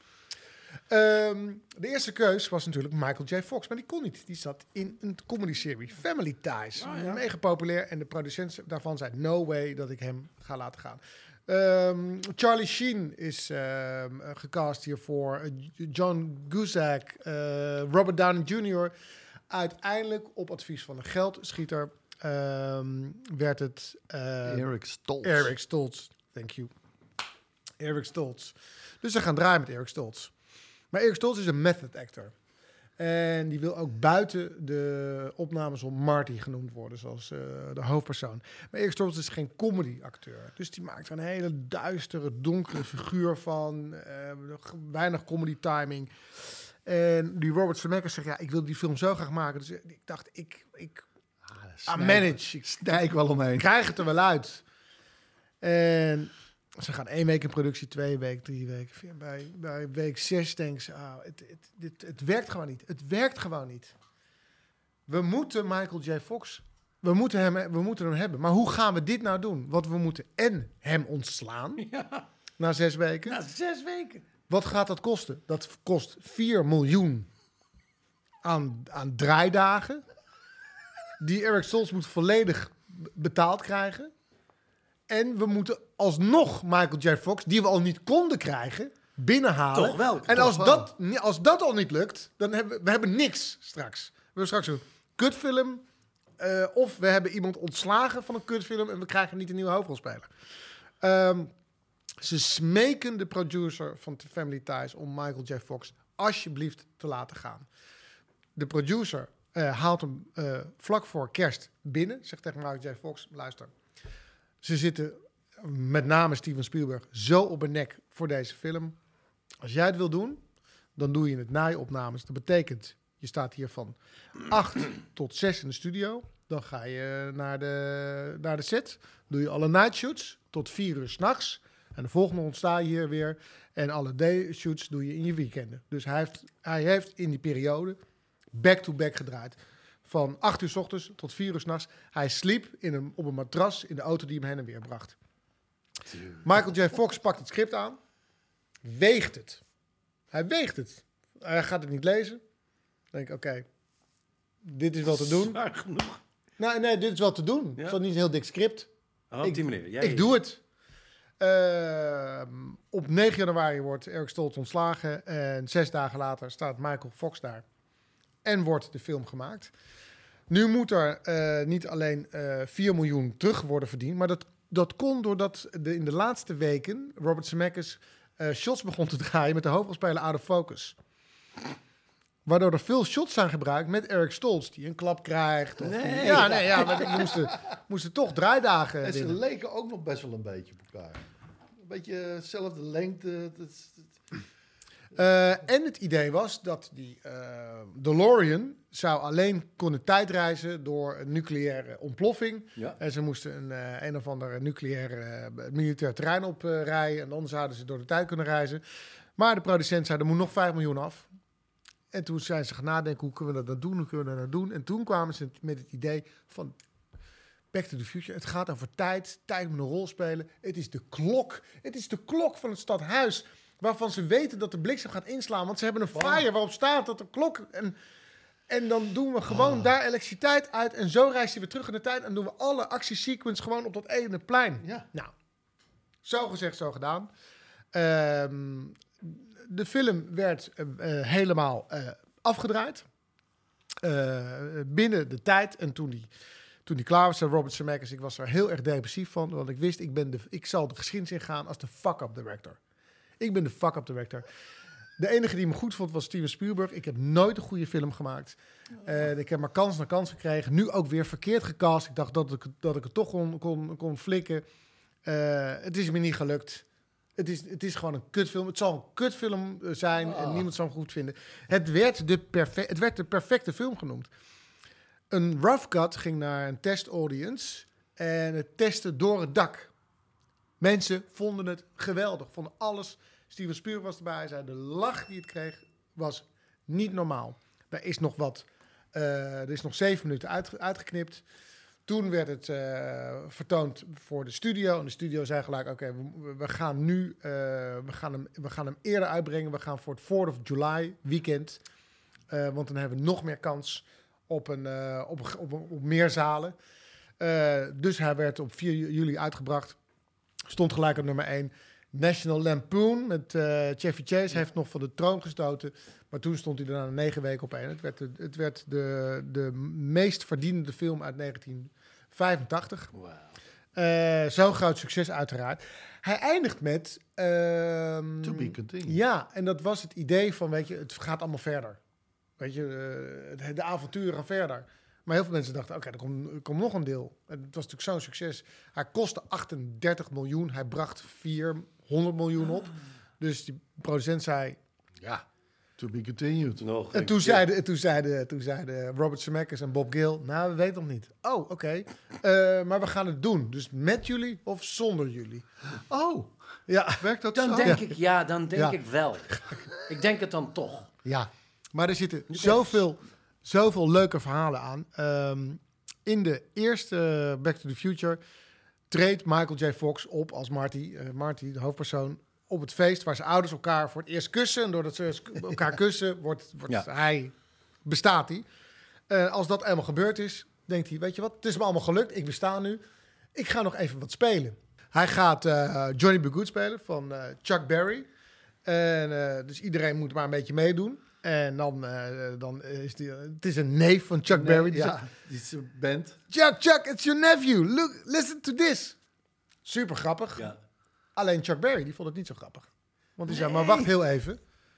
Um, de eerste keus was natuurlijk Michael J. Fox, maar die kon niet. Die zat in een comedy-serie, Family Ties. Oh, ja. Mega populair. En de producent daarvan zei, no way dat ik hem ga laten gaan. Um, Charlie Sheen is uh, gecast hiervoor. Uh, John Cusack, uh, Robert Downey junior Uiteindelijk, op advies van een geldschieter... Um, werd het... Uh, Eric Stoltz. Eric Stoltz, thank you. Eric Stoltz. Dus ze gaan draaien met Eric Stoltz. Maar Eric Stoltz is een method actor. En die wil ook buiten de opnames om Marty genoemd worden, zoals uh, de hoofdpersoon. Maar Eric Stoltz is geen comedy-acteur. Dus die maakt er een hele duistere, donkere figuur van. Uh, weinig comedy-timing. En die Robert Zemeckis zegt, ja, ik wil die film zo graag maken. Dus ik dacht, ik... ik Ah, manage. Ik stijk wel omheen. Ik krijg het er wel uit. En ze gaan één week in productie, twee weken, drie weken. Bij, bij week zes denken ze, ah, het, het, dit, het werkt gewoon niet. Het werkt gewoon niet. We moeten Michael J. Fox, we moeten hem, we moeten hem hebben. Maar hoe gaan we dit nou doen? Want we moeten en hem ontslaan ja. na zes weken. Na zes weken. Wat gaat dat kosten? Dat kost vier miljoen aan, aan draaidagen. Die Eric Stoltz moet volledig betaald krijgen. En we moeten alsnog Michael J. Fox, die we al niet konden krijgen, binnenhalen. Toch wel. En toch als, wel. Dat, als dat al niet lukt, dan hebben we, we hebben niks straks. We hebben straks een kutfilm. Uh, of we hebben iemand ontslagen van een kutfilm en we krijgen niet een nieuwe hoofdrolspeler. Um, ze smeken de producer van The Family Ties om Michael J. Fox alsjeblieft te laten gaan. De producer uh, haalt hem uh, vlak voor kerst binnen. Zegt tegen Michael J. Fox, luister. Ze zitten, met name Steven Spielberg, zo op een nek voor deze film. Als jij het wil doen, dan doe je het na je opnames. Dat betekent, je staat hier van acht tot zes in de studio. Dan ga je naar de, naar de set. Doe je alle night shoots tot vier uur 's nachts. En de volgende ontsta je hier weer. En alle day-shoots doe je in je weekenden. Dus hij heeft, hij heeft in die periode back-to-back gedraaid. Van acht uur 's ochtends tot vier uur 's nachts. Hij sliep in een, op een matras in de auto die hem heen en weer bracht. Michael J. Fox pakt het script aan. Weegt het. Hij weegt het. Hij gaat het niet lezen. Dan denk ik, oké, okay, dit is wel te doen. Zwaar genoeg. Nou, nee, dit is wel te doen. Ja? Het is niet een heel dik script. Oh, op ik, die manier. Ja, ik ja. doe het. Uh, op negen januari wordt Eric Stoltz ontslagen. En zes dagen later staat Michael Fox daar. En wordt de film gemaakt. Nu moet er uh, niet alleen uh, vier miljoen terug worden verdiend. Maar dat, dat kon doordat de, in de laatste weken Robert Zemeckis uh, shots begon te draaien met de hoofdrolspeler out of focus. Waardoor er veel shots zijn gebruikt met Eric Stoltz, die een klap krijgt. Of nee. Die, ja, nee, ja, maar die moesten, moesten toch draaidagen. En ze winnen. leken ook nog best wel een beetje op elkaar. Een beetje dezelfde lengte. Dat, dat... Uh, en het idee was dat die uh, DeLorean zou alleen kunnen tijdreizen door een nucleaire ontploffing. Ja. En ze moesten een, uh, een of ander nucleair uh, militair terrein oprijden. Uh, en dan zouden ze door de tijd kunnen reizen. Maar de producent zei, er moet nog vijf miljoen af. En toen zijn ze gaan nadenken, hoe kunnen we dat dan doen, hoe kunnen we dat dan doen? En toen kwamen ze met het idee van Back to the Future. Het gaat over tijd, tijd moet een rol spelen. Het is de klok, het is de klok van het stadhuis, waarvan ze weten dat de bliksem gaat inslaan. Want ze hebben een flyer waarop staat dat de klok... En, en dan doen we gewoon oh. daar elektriciteit uit en zo reizen we weer terug in de tijd en doen we alle actiesequence gewoon op dat ene plein. Ja. Nou, zo gezegd, zo gedaan. Um, De film werd uh, uh, helemaal uh, afgedraaid. Uh, binnen de tijd. En toen die, toen die klaar was, zei Robert Zemeckis, ik was er heel erg depressief van. Want ik wist, ik, ben de, ik zal de geschiedenis ingaan als de fuck-up director. Ik ben de fuck-up director. De enige die me goed vond was Steven Spielberg. Ik heb nooit een goede film gemaakt. Uh, ik heb maar kans na kans gekregen. Nu ook weer verkeerd gecast. Ik dacht dat ik, dat ik het toch kon, kon, kon flikken. Uh, het is me niet gelukt. Het is, het is gewoon een kutfilm. Het zal een kutfilm zijn oh. en niemand zal hem goed vinden. Het werd, de perfe- het werd de perfecte film genoemd. Een rough cut ging naar een test audience en het testte door het dak. Mensen vonden het geweldig, vonden alles. Steven Spielberg was erbij, hij zei de lach die het kreeg was niet normaal. Er is nog wat, uh, er is nog zeven minuten uit, uitgeknipt. Toen werd het uh, vertoond voor de studio. En de studio zei gelijk, oké, okay, we, we gaan nu, uh, we, gaan hem, we gaan hem eerder uitbrengen. We gaan voor het fourth of July weekend. Uh, want dan hebben we nog meer kans op, een, uh, op, een, op, een, op meer zalen. Uh, dus hij werd op vier juli uitgebracht. Stond gelijk op nummer één. National Lampoon met uh, Chevy Chase heeft nog van de troon gestoten. Maar toen stond hij er na negen weken op één. Het werd, de, het werd de, de meest verdienende film uit negentien vijfentachtig. Wow. Uh, Zo'n groot succes uiteraard. Hij eindigt met... Uh, To be continued. Ja, en dat was het idee van, weet je, het gaat allemaal verder. Weet je, uh, de, de avonturen gaan verder. Maar heel veel mensen dachten, oké, okay, er, komt, er komt nog een deel. En het was natuurlijk zo'n succes. Hij kostte achtendertig miljoen. Hij bracht vierhonderd miljoen op. Dus die producent zei... Ja, to be continued. Nog en toen zeiden, toen, zeiden, toen zeiden Robert Zemeckis en Bob Gale... Nou, we weten nog niet. Oh, oké. Okay. Uh, maar we gaan het doen. Dus met jullie of zonder jullie? Oh, ja. Werkt dat dan zo? Denk ja. ik, ja, dan denk ja. ik wel. Ik denk het dan toch. Ja, maar er zitten zoveel... Zoveel leuke verhalen aan. Um, in de eerste Back to the Future treedt Michael J. Fox op als Marty, uh, Marty, de hoofdpersoon, op het feest waar zijn ouders elkaar voor het eerst kussen. En doordat ze elkaar kussen, wordt, wordt ja. hij, bestaat hij. Uh, als dat eenmaal gebeurd is, denkt hij, weet je wat, het is me allemaal gelukt, ik besta nu. Ik ga nog even wat spelen. Hij gaat uh, Johnny B. Good spelen van uh, Chuck Berry. En, uh, dus iedereen moet maar een beetje meedoen. En dan, uh, dan is die, het is een neef van Chuck nee, Berry. Die ja, zegt, die is een band. Chuck, Chuck, it's your nephew. Look, listen to this. Super grappig. Ja. Alleen Chuck Berry, die vond het niet zo grappig. Want die nee. zei, maar wacht heel even.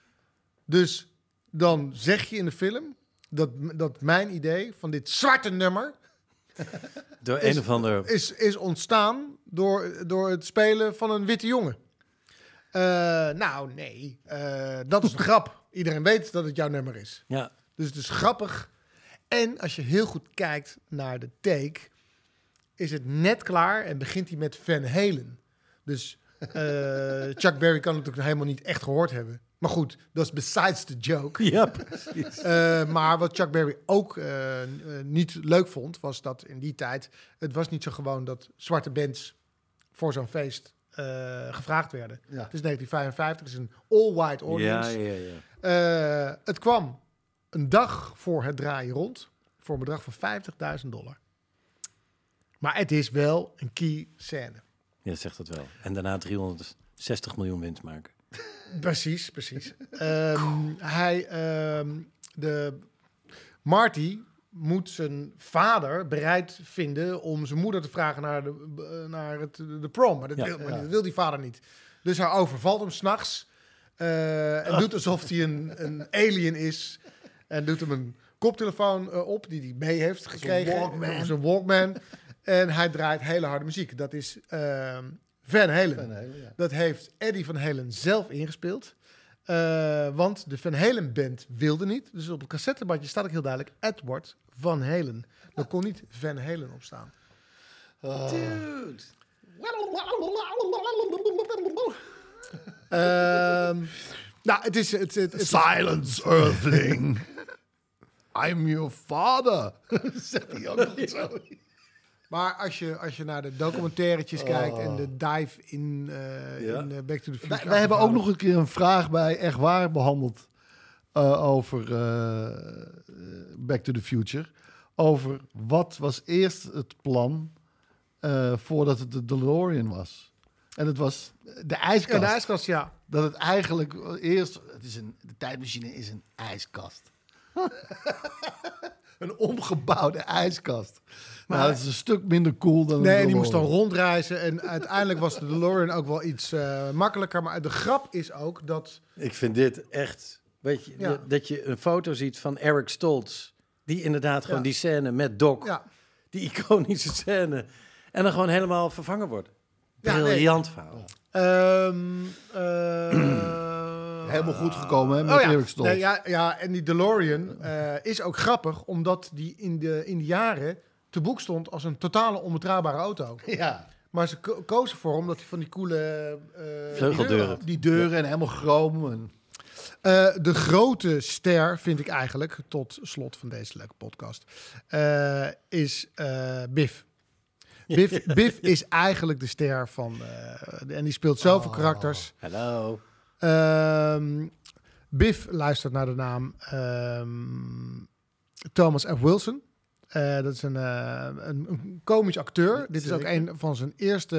Dus dan zeg je in de film dat, dat mijn idee van dit zwarte nummer... Door is, een of ander... Is, is ontstaan door, door het spelen van een witte jongen. Uh, nou, nee. Uh, dat is een grap. Iedereen weet dat het jouw nummer is. Ja. Dus het is grappig. En als je heel goed kijkt naar de take, is het net klaar en begint hij met Van Halen. Dus Uh, Chuck Berry kan het natuurlijk helemaal niet echt gehoord hebben. Maar goed, dat is besides the joke. Ja, precies. Uh, maar wat Chuck Berry ook uh, uh, niet leuk vond, was dat in die tijd... het was niet zo gewoon dat zwarte bands voor zo'n feest uh, gevraagd werden. Ja. Het is negentien vijfenvijftig, het is een all-white audience. Ja, ja, ja. Uh, het kwam een dag voor het draaien rond, voor een bedrag van vijftigduizend dollar. Maar het is wel een key scène. Ja, zegt dat wel. En daarna driehonderdzestig miljoen winst maken. Precies, precies. um, hij, um, de Marty moet zijn vader bereid vinden om zijn moeder te vragen naar de, naar het, de prom. Maar dat, ja, wil, maar ja. dat wil die vader niet. Dus hij overvalt hem 's nachts uh, en doet alsof hij een, een alien is. En doet hem een koptelefoon uh, op die hij mee heeft gekregen. Walkman. Zo'n Walkman. En hij draait hele harde muziek. Dat is uh, Van Halen. Van Halen, ja. Dat heeft Eddie Van Halen zelf ingespeeld. Uh, want de Van Halen band wilde niet. Dus op het cassettebandje staat ook heel duidelijk Edward Van Halen. Er kon niet Van Halen op staan. Oh. Dude. Uh, nou, het is... Het, het, het, Silence, Earthling. I'm your father. Zegt hij ook nog zo. Maar als je, als je naar de documentairetjes oh. kijkt en de dive in, uh, ja. in uh, Back to the Future... Wij, wij hebben ook nog een keer een vraag bij Echt Waar behandeld uh, over uh, Back to the Future. Over wat was eerst het plan uh, voordat het de DeLorean was. En het was de ijskast. Ja, de ijskast, ja. Dat het eigenlijk eerst... Het is een, de tijdmachine is een ijskast. Een omgebouwde ijskast. Maar nou, dat is een stuk minder cool dan... Nee, die moest dan rondreizen. En uiteindelijk was de DeLorean ook wel iets uh, makkelijker. Maar de grap is ook dat... Ik vind dit echt... Weet je, ja. dat je een foto ziet van Eric Stoltz... die inderdaad gewoon ja. die scène met Doc... Ja. die iconische scène... en dan gewoon helemaal vervangen wordt. Ja, briljant nee. verhaal. Ja. Um, uh, Helemaal goed gekomen, hè, met oh ja. Eric Stoltz. Nee, ja, ja, en die DeLorean uh, is ook grappig... omdat die in de, in de jaren... te boek stond als een totale onbetrouwbare auto. Ja. Maar ze ko- kozen voor omdat hij van die coole... Uh, Vleugeldeuren. Die deuren ja. en helemaal chroom. En... Uh, de grote ster, vind ik eigenlijk, tot slot van deze leuke podcast, uh, is uh, Biff. Biff, Biff is eigenlijk de ster van... Uh, en die speelt zoveel oh, karakters. Hallo. Uh, Biff luistert naar de naam um, Thomas F. Wilson. Uh, dat is een, uh, een, een komisch acteur. Ja, Dit is ook een van zijn eerste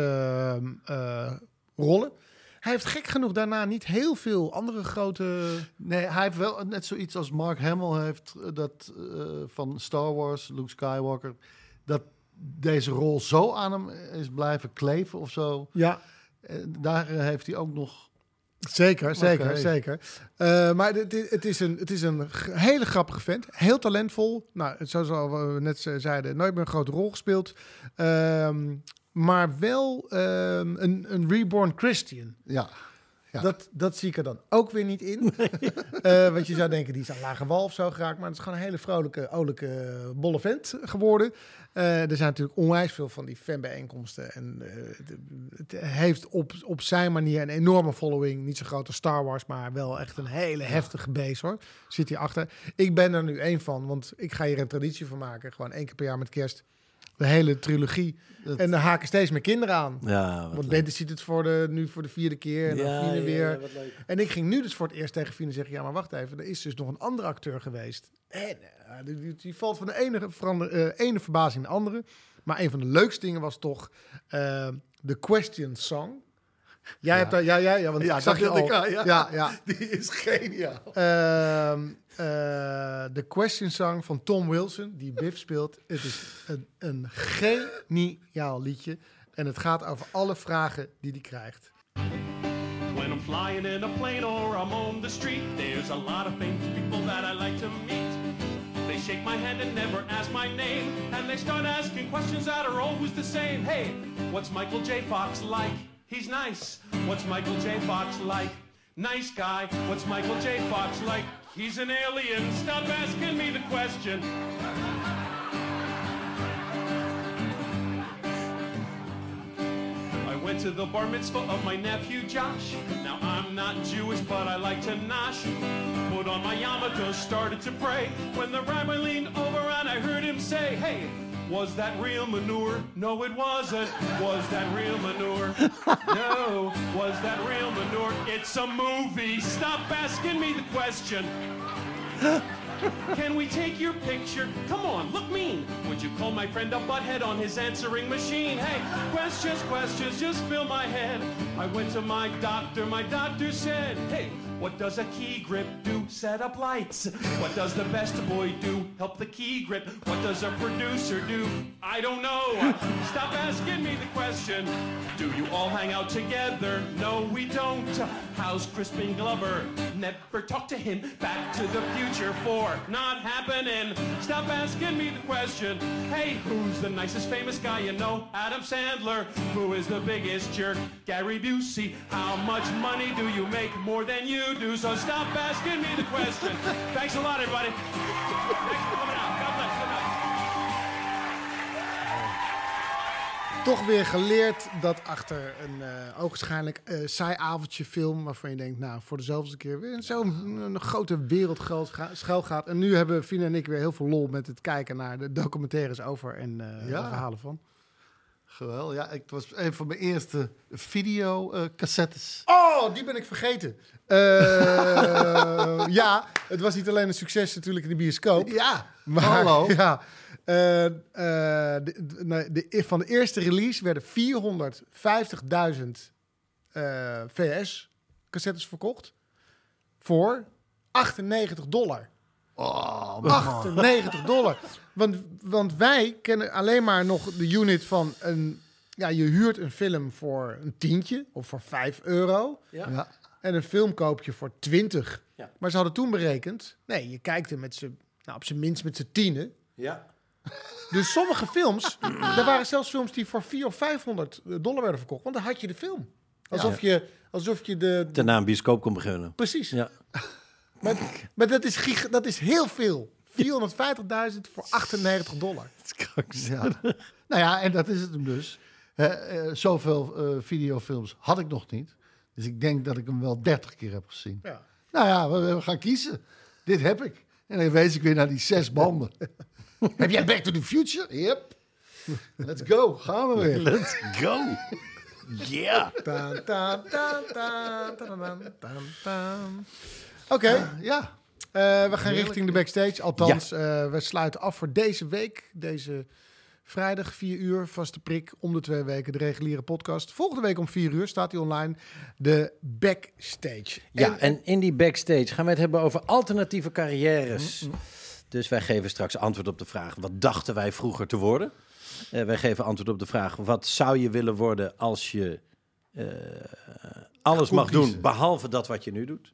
uh, rollen. Hij heeft gek genoeg daarna niet heel veel andere grote... Nee, hij heeft wel net zoiets als Mark Hamill heeft... dat uh, van Star Wars, Luke Skywalker... dat deze rol zo aan hem is blijven kleven of zo. Ja. Uh, daar uh, heeft hij ook nog... Zeker, zeker, okay. zeker. Uh, maar het, het, is een, het is een hele grappige vent. Heel talentvol. Nou, zoals we net zeiden, nooit meer een grote rol gespeeld. Um, maar wel um, een, een reborn Christian. Ja. ja. Dat, dat zie ik er dan ook weer niet in. Nee. uh, want je zou denken, die is aan lage wal of zo geraakt. Maar het is gewoon een hele vrolijke, olijke, bolle vent geworden. Uh, er zijn natuurlijk onwijs veel van die fanbijeenkomsten. En uh, het, het heeft op, op zijn manier een enorme following. Niet zo groot als Star Wars, maar wel echt een hele heftige base, hoor. Zit hier achter. Ik ben er nu één van, want ik ga hier een traditie van maken. Gewoon één keer per jaar met kerst. De hele trilogie. Dat... En dan haken steeds meer kinderen aan. Ja, want Bente ziet het voor de, nu voor de vierde keer. En dan ja, Fine ja, weer. Ja, wat leuk. En ik ging nu dus voor het eerst tegen Fine zeggen... ja, maar wacht even. Er is dus nog een andere acteur geweest. En uh, die, die, die valt van de ene, verander, uh, ene verbazing in de andere. Maar een van de leukste dingen was toch... Uh, The Question Song. Jij ja. hebt daar... Ja, ja, ja, want ja, ik zag je al. Ik, ja. Ja, ja. Die is geniaal. Uh, uh, The Question Song van Tom Wilson, die Biff speelt. Het is een, een geniaal liedje. En het gaat over alle vragen die hij krijgt. When I'm flying in a plane or I'm on the street, there's a lot of famous people that I like to meet. They shake my hand and never ask my name, and they start asking questions that are always the same. Hey, what's Michael J. Fox like? He's nice. What's Michael J. Fox like? Nice guy. What's Michael J. Fox like? He's an alien. Stop asking me the question. I went went to the bar mitzvah of my nephew Josh. Now I'm not Jewish, but I like to nosh. Put on my yarmulke, started to pray. When the rabbi leaned over and I heard him say, hey, was that real manure? No, it wasn't. Was that real manure? No. Was that real manure? It's a movie. Stop asking me the question. Can we take your picture? Come on, look mean. Would you call my friend a butthead on his answering machine? Hey, questions, questions, just fill my head. I went to my doctor, my doctor said, hey, what does a key grip do? Set up lights. What does the best boy do? Help the key grip. What does a producer do? I don't know. Stop asking me the question. Do you all hang out together? No, we don't. How's Crispin Glover? Never talk to him. Back to the Future four. Not happening. Stop asking me the question. Hey, who's the nicest famous guy you know? Adam Sandler. Who is the biggest jerk? Gary Busey. How much money do you make? More than you do, so stop asking me the question. Thanks a lot, everybody. Thanks for coming out. God bless. Good night. Toch weer geleerd dat achter een uh, ogenschijnlijk uh, saai avondje film, waarvan je denkt, nou, voor dezelfde keer weer zo'n een grote wereld schuil gaat. En nu hebben Fien en ik weer heel veel lol met het kijken naar de documentaires over en uh, ja. de verhalen van. Geweldig. Ja, het was een van mijn eerste videocassettes. Uh, oh, die ben ik vergeten. Uh, ja, het was niet alleen een succes natuurlijk in de bioscoop. Ja, maar, hallo. Ja, uh, uh, de, de, de, van de eerste release werden vierhonderdvijftigduizend uh, V S-cassettes verkocht voor achtennegentig dollar. Oh, man. achtennegentig dollar. Want, want wij kennen alleen maar nog de unit van een... Ja, je huurt een film voor een tientje of voor vijf euro. Ja. Ja. En een film koop je voor twintig. Ja. Maar ze hadden toen berekend... Nee, je kijkt er met z'n... Nou, op zijn minst met z'n tienen. Ja. Dus sommige films... er waren zelfs films die voor vierhonderd of vijfhonderd dollar werden verkocht. Want dan had je de film. Alsof, Ja. je, alsof je de... de... Daarna een bioscoop kon beginnen. Precies. Ja. Maar, maar dat, is giga, dat is heel veel. vierhonderdvijftigduizend voor achtennegentig dollar. Ja. Nou ja, en dat is het hem dus. Uh, uh, zoveel uh, videofilms had ik nog niet. Dus ik denk dat ik hem wel dertig keer heb gezien. Ja. Nou ja, we, we gaan kiezen. Dit heb ik. En dan wees ik weer naar die zes banden. Heb jij Back to the Future? Yep. Let's go. Gaan we weer. Let's go. Yeah. Oké, okay. Uh, ja. Uh, we gaan richting de backstage. Althans, ja. uh, we sluiten af voor deze week. Deze vrijdag, vier uur, vaste prik. Om de twee weken de reguliere podcast. Volgende week om vier uur staat hij online. De backstage. Ja, en, en in die backstage gaan we het hebben over alternatieve carrières. Mm-hmm. Dus wij geven straks antwoord op de vraag... wat dachten wij vroeger te worden? Uh, wij geven antwoord op de vraag... wat zou je willen worden als je uh, alles mag doen... kiezen. Behalve dat wat je nu doet?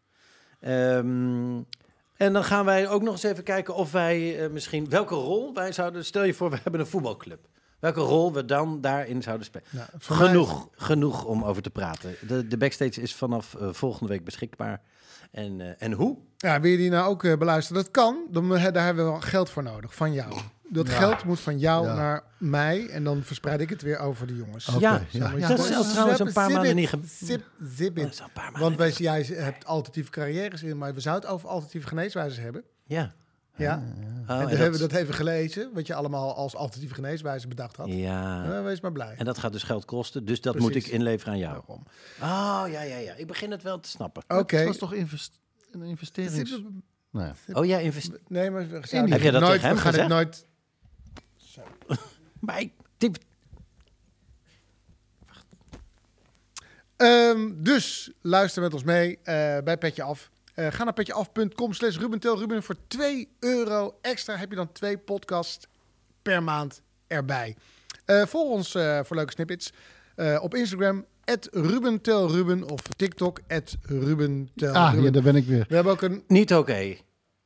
Um, en dan gaan wij ook nog eens even kijken of wij uh, misschien... welke rol wij zouden... Stel je voor, we hebben een voetbalclub. Welke rol we dan daarin zouden spelen. Nou, genoeg, mij... genoeg om over te praten. De, de backstage is vanaf uh, volgende week beschikbaar. En, uh, en hoe? Ja, wil je die nou ook uh, beluisteren? Dat kan. Dan, daar hebben we wel geld voor nodig, van jou. Dat ja. geld moet van jou ja. naar mij. En dan verspreid ik het weer over de jongens. Okay. Ja, ja. ja. dat is zelfs trouwens een paar maanden niet gebeurd. Want wij, jij hebt alternatieve carrières in, maar we zouden het over alternatieve geneeswijzes hebben. Ja. Ja, oh, en, en dat hebben we dat even gelezen, wat je allemaal als alternatieve geneeswijze bedacht had. Ja. Uh, wees maar blij. En dat gaat dus geld kosten, dus dat Precies. moet ik inleveren aan jou. Waarom? Oh, ja, ja, ja. Ik begin het wel te snappen. Oké. Okay. Het was toch invest- een investering? Nou ja. Oh ja, investering. Nee, maar we gaan heb je dat nooit, tegen hem we gaan gezegd? het nooit... Zo. Maar ik... Dit... Um, dus luister met ons mee uh, bij Petje Af. Uh, ga naar petjeaf.com slash Rubentel Ruben. Voor twee euro extra heb je dan twee podcasts per maand erbij. Uh, volg ons uh, voor leuke snippets uh, op Instagram, at Rubentelruben, of TikTok, at Rubentelruben. Ah, ja, daar ben ik weer. We hebben ook een... Niet oké. Okay.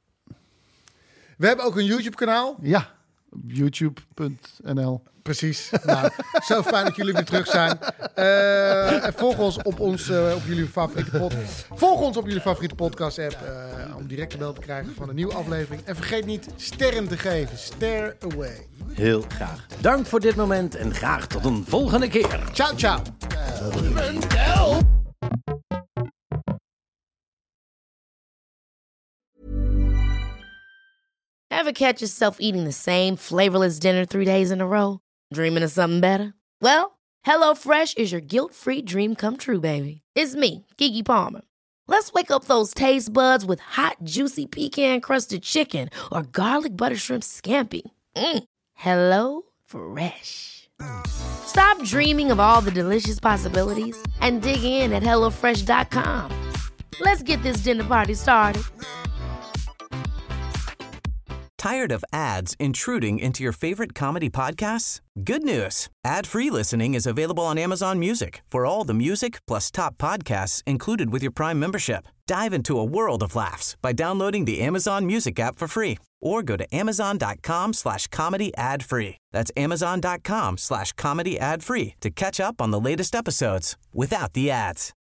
We hebben ook een YouTube-kanaal. Ja, op youtube punt n l. Precies. Nou, zo fijn dat jullie weer terug zijn. Uh, volg ons op, ons, uh, op jullie favoriete podcast. Volg ons op jullie favoriete podcast app uh, om direct de bel te krijgen van een nieuwe aflevering. En vergeet niet sterren te geven. Stare away. Heel graag. Dank voor dit moment en graag tot een volgende keer. Ciao, ciao. Ever catch yourself eating the same flavorless dinner three days in a row? Dreaming of something better? Well, HelloFresh is your guilt-free dream come true, baby. It's me, Keke Palmer. Let's wake up those taste buds with hot, juicy pecan-crusted chicken or garlic butter shrimp scampi. Mm. Hello Fresh. Stop dreaming of all the delicious possibilities and dig in at hello fresh dot com. Let's get this dinner party started. Tired of ads intruding into your favorite comedy podcasts? Good news. Ad-free listening is available on Amazon Music for all the music plus top podcasts included with your Prime membership. Dive into a world of laughs by downloading the Amazon Music app for free or go to amazon.com slash comedy ad free. That's amazon.com slash comedy ad free to catch up on the latest episodes without the ads.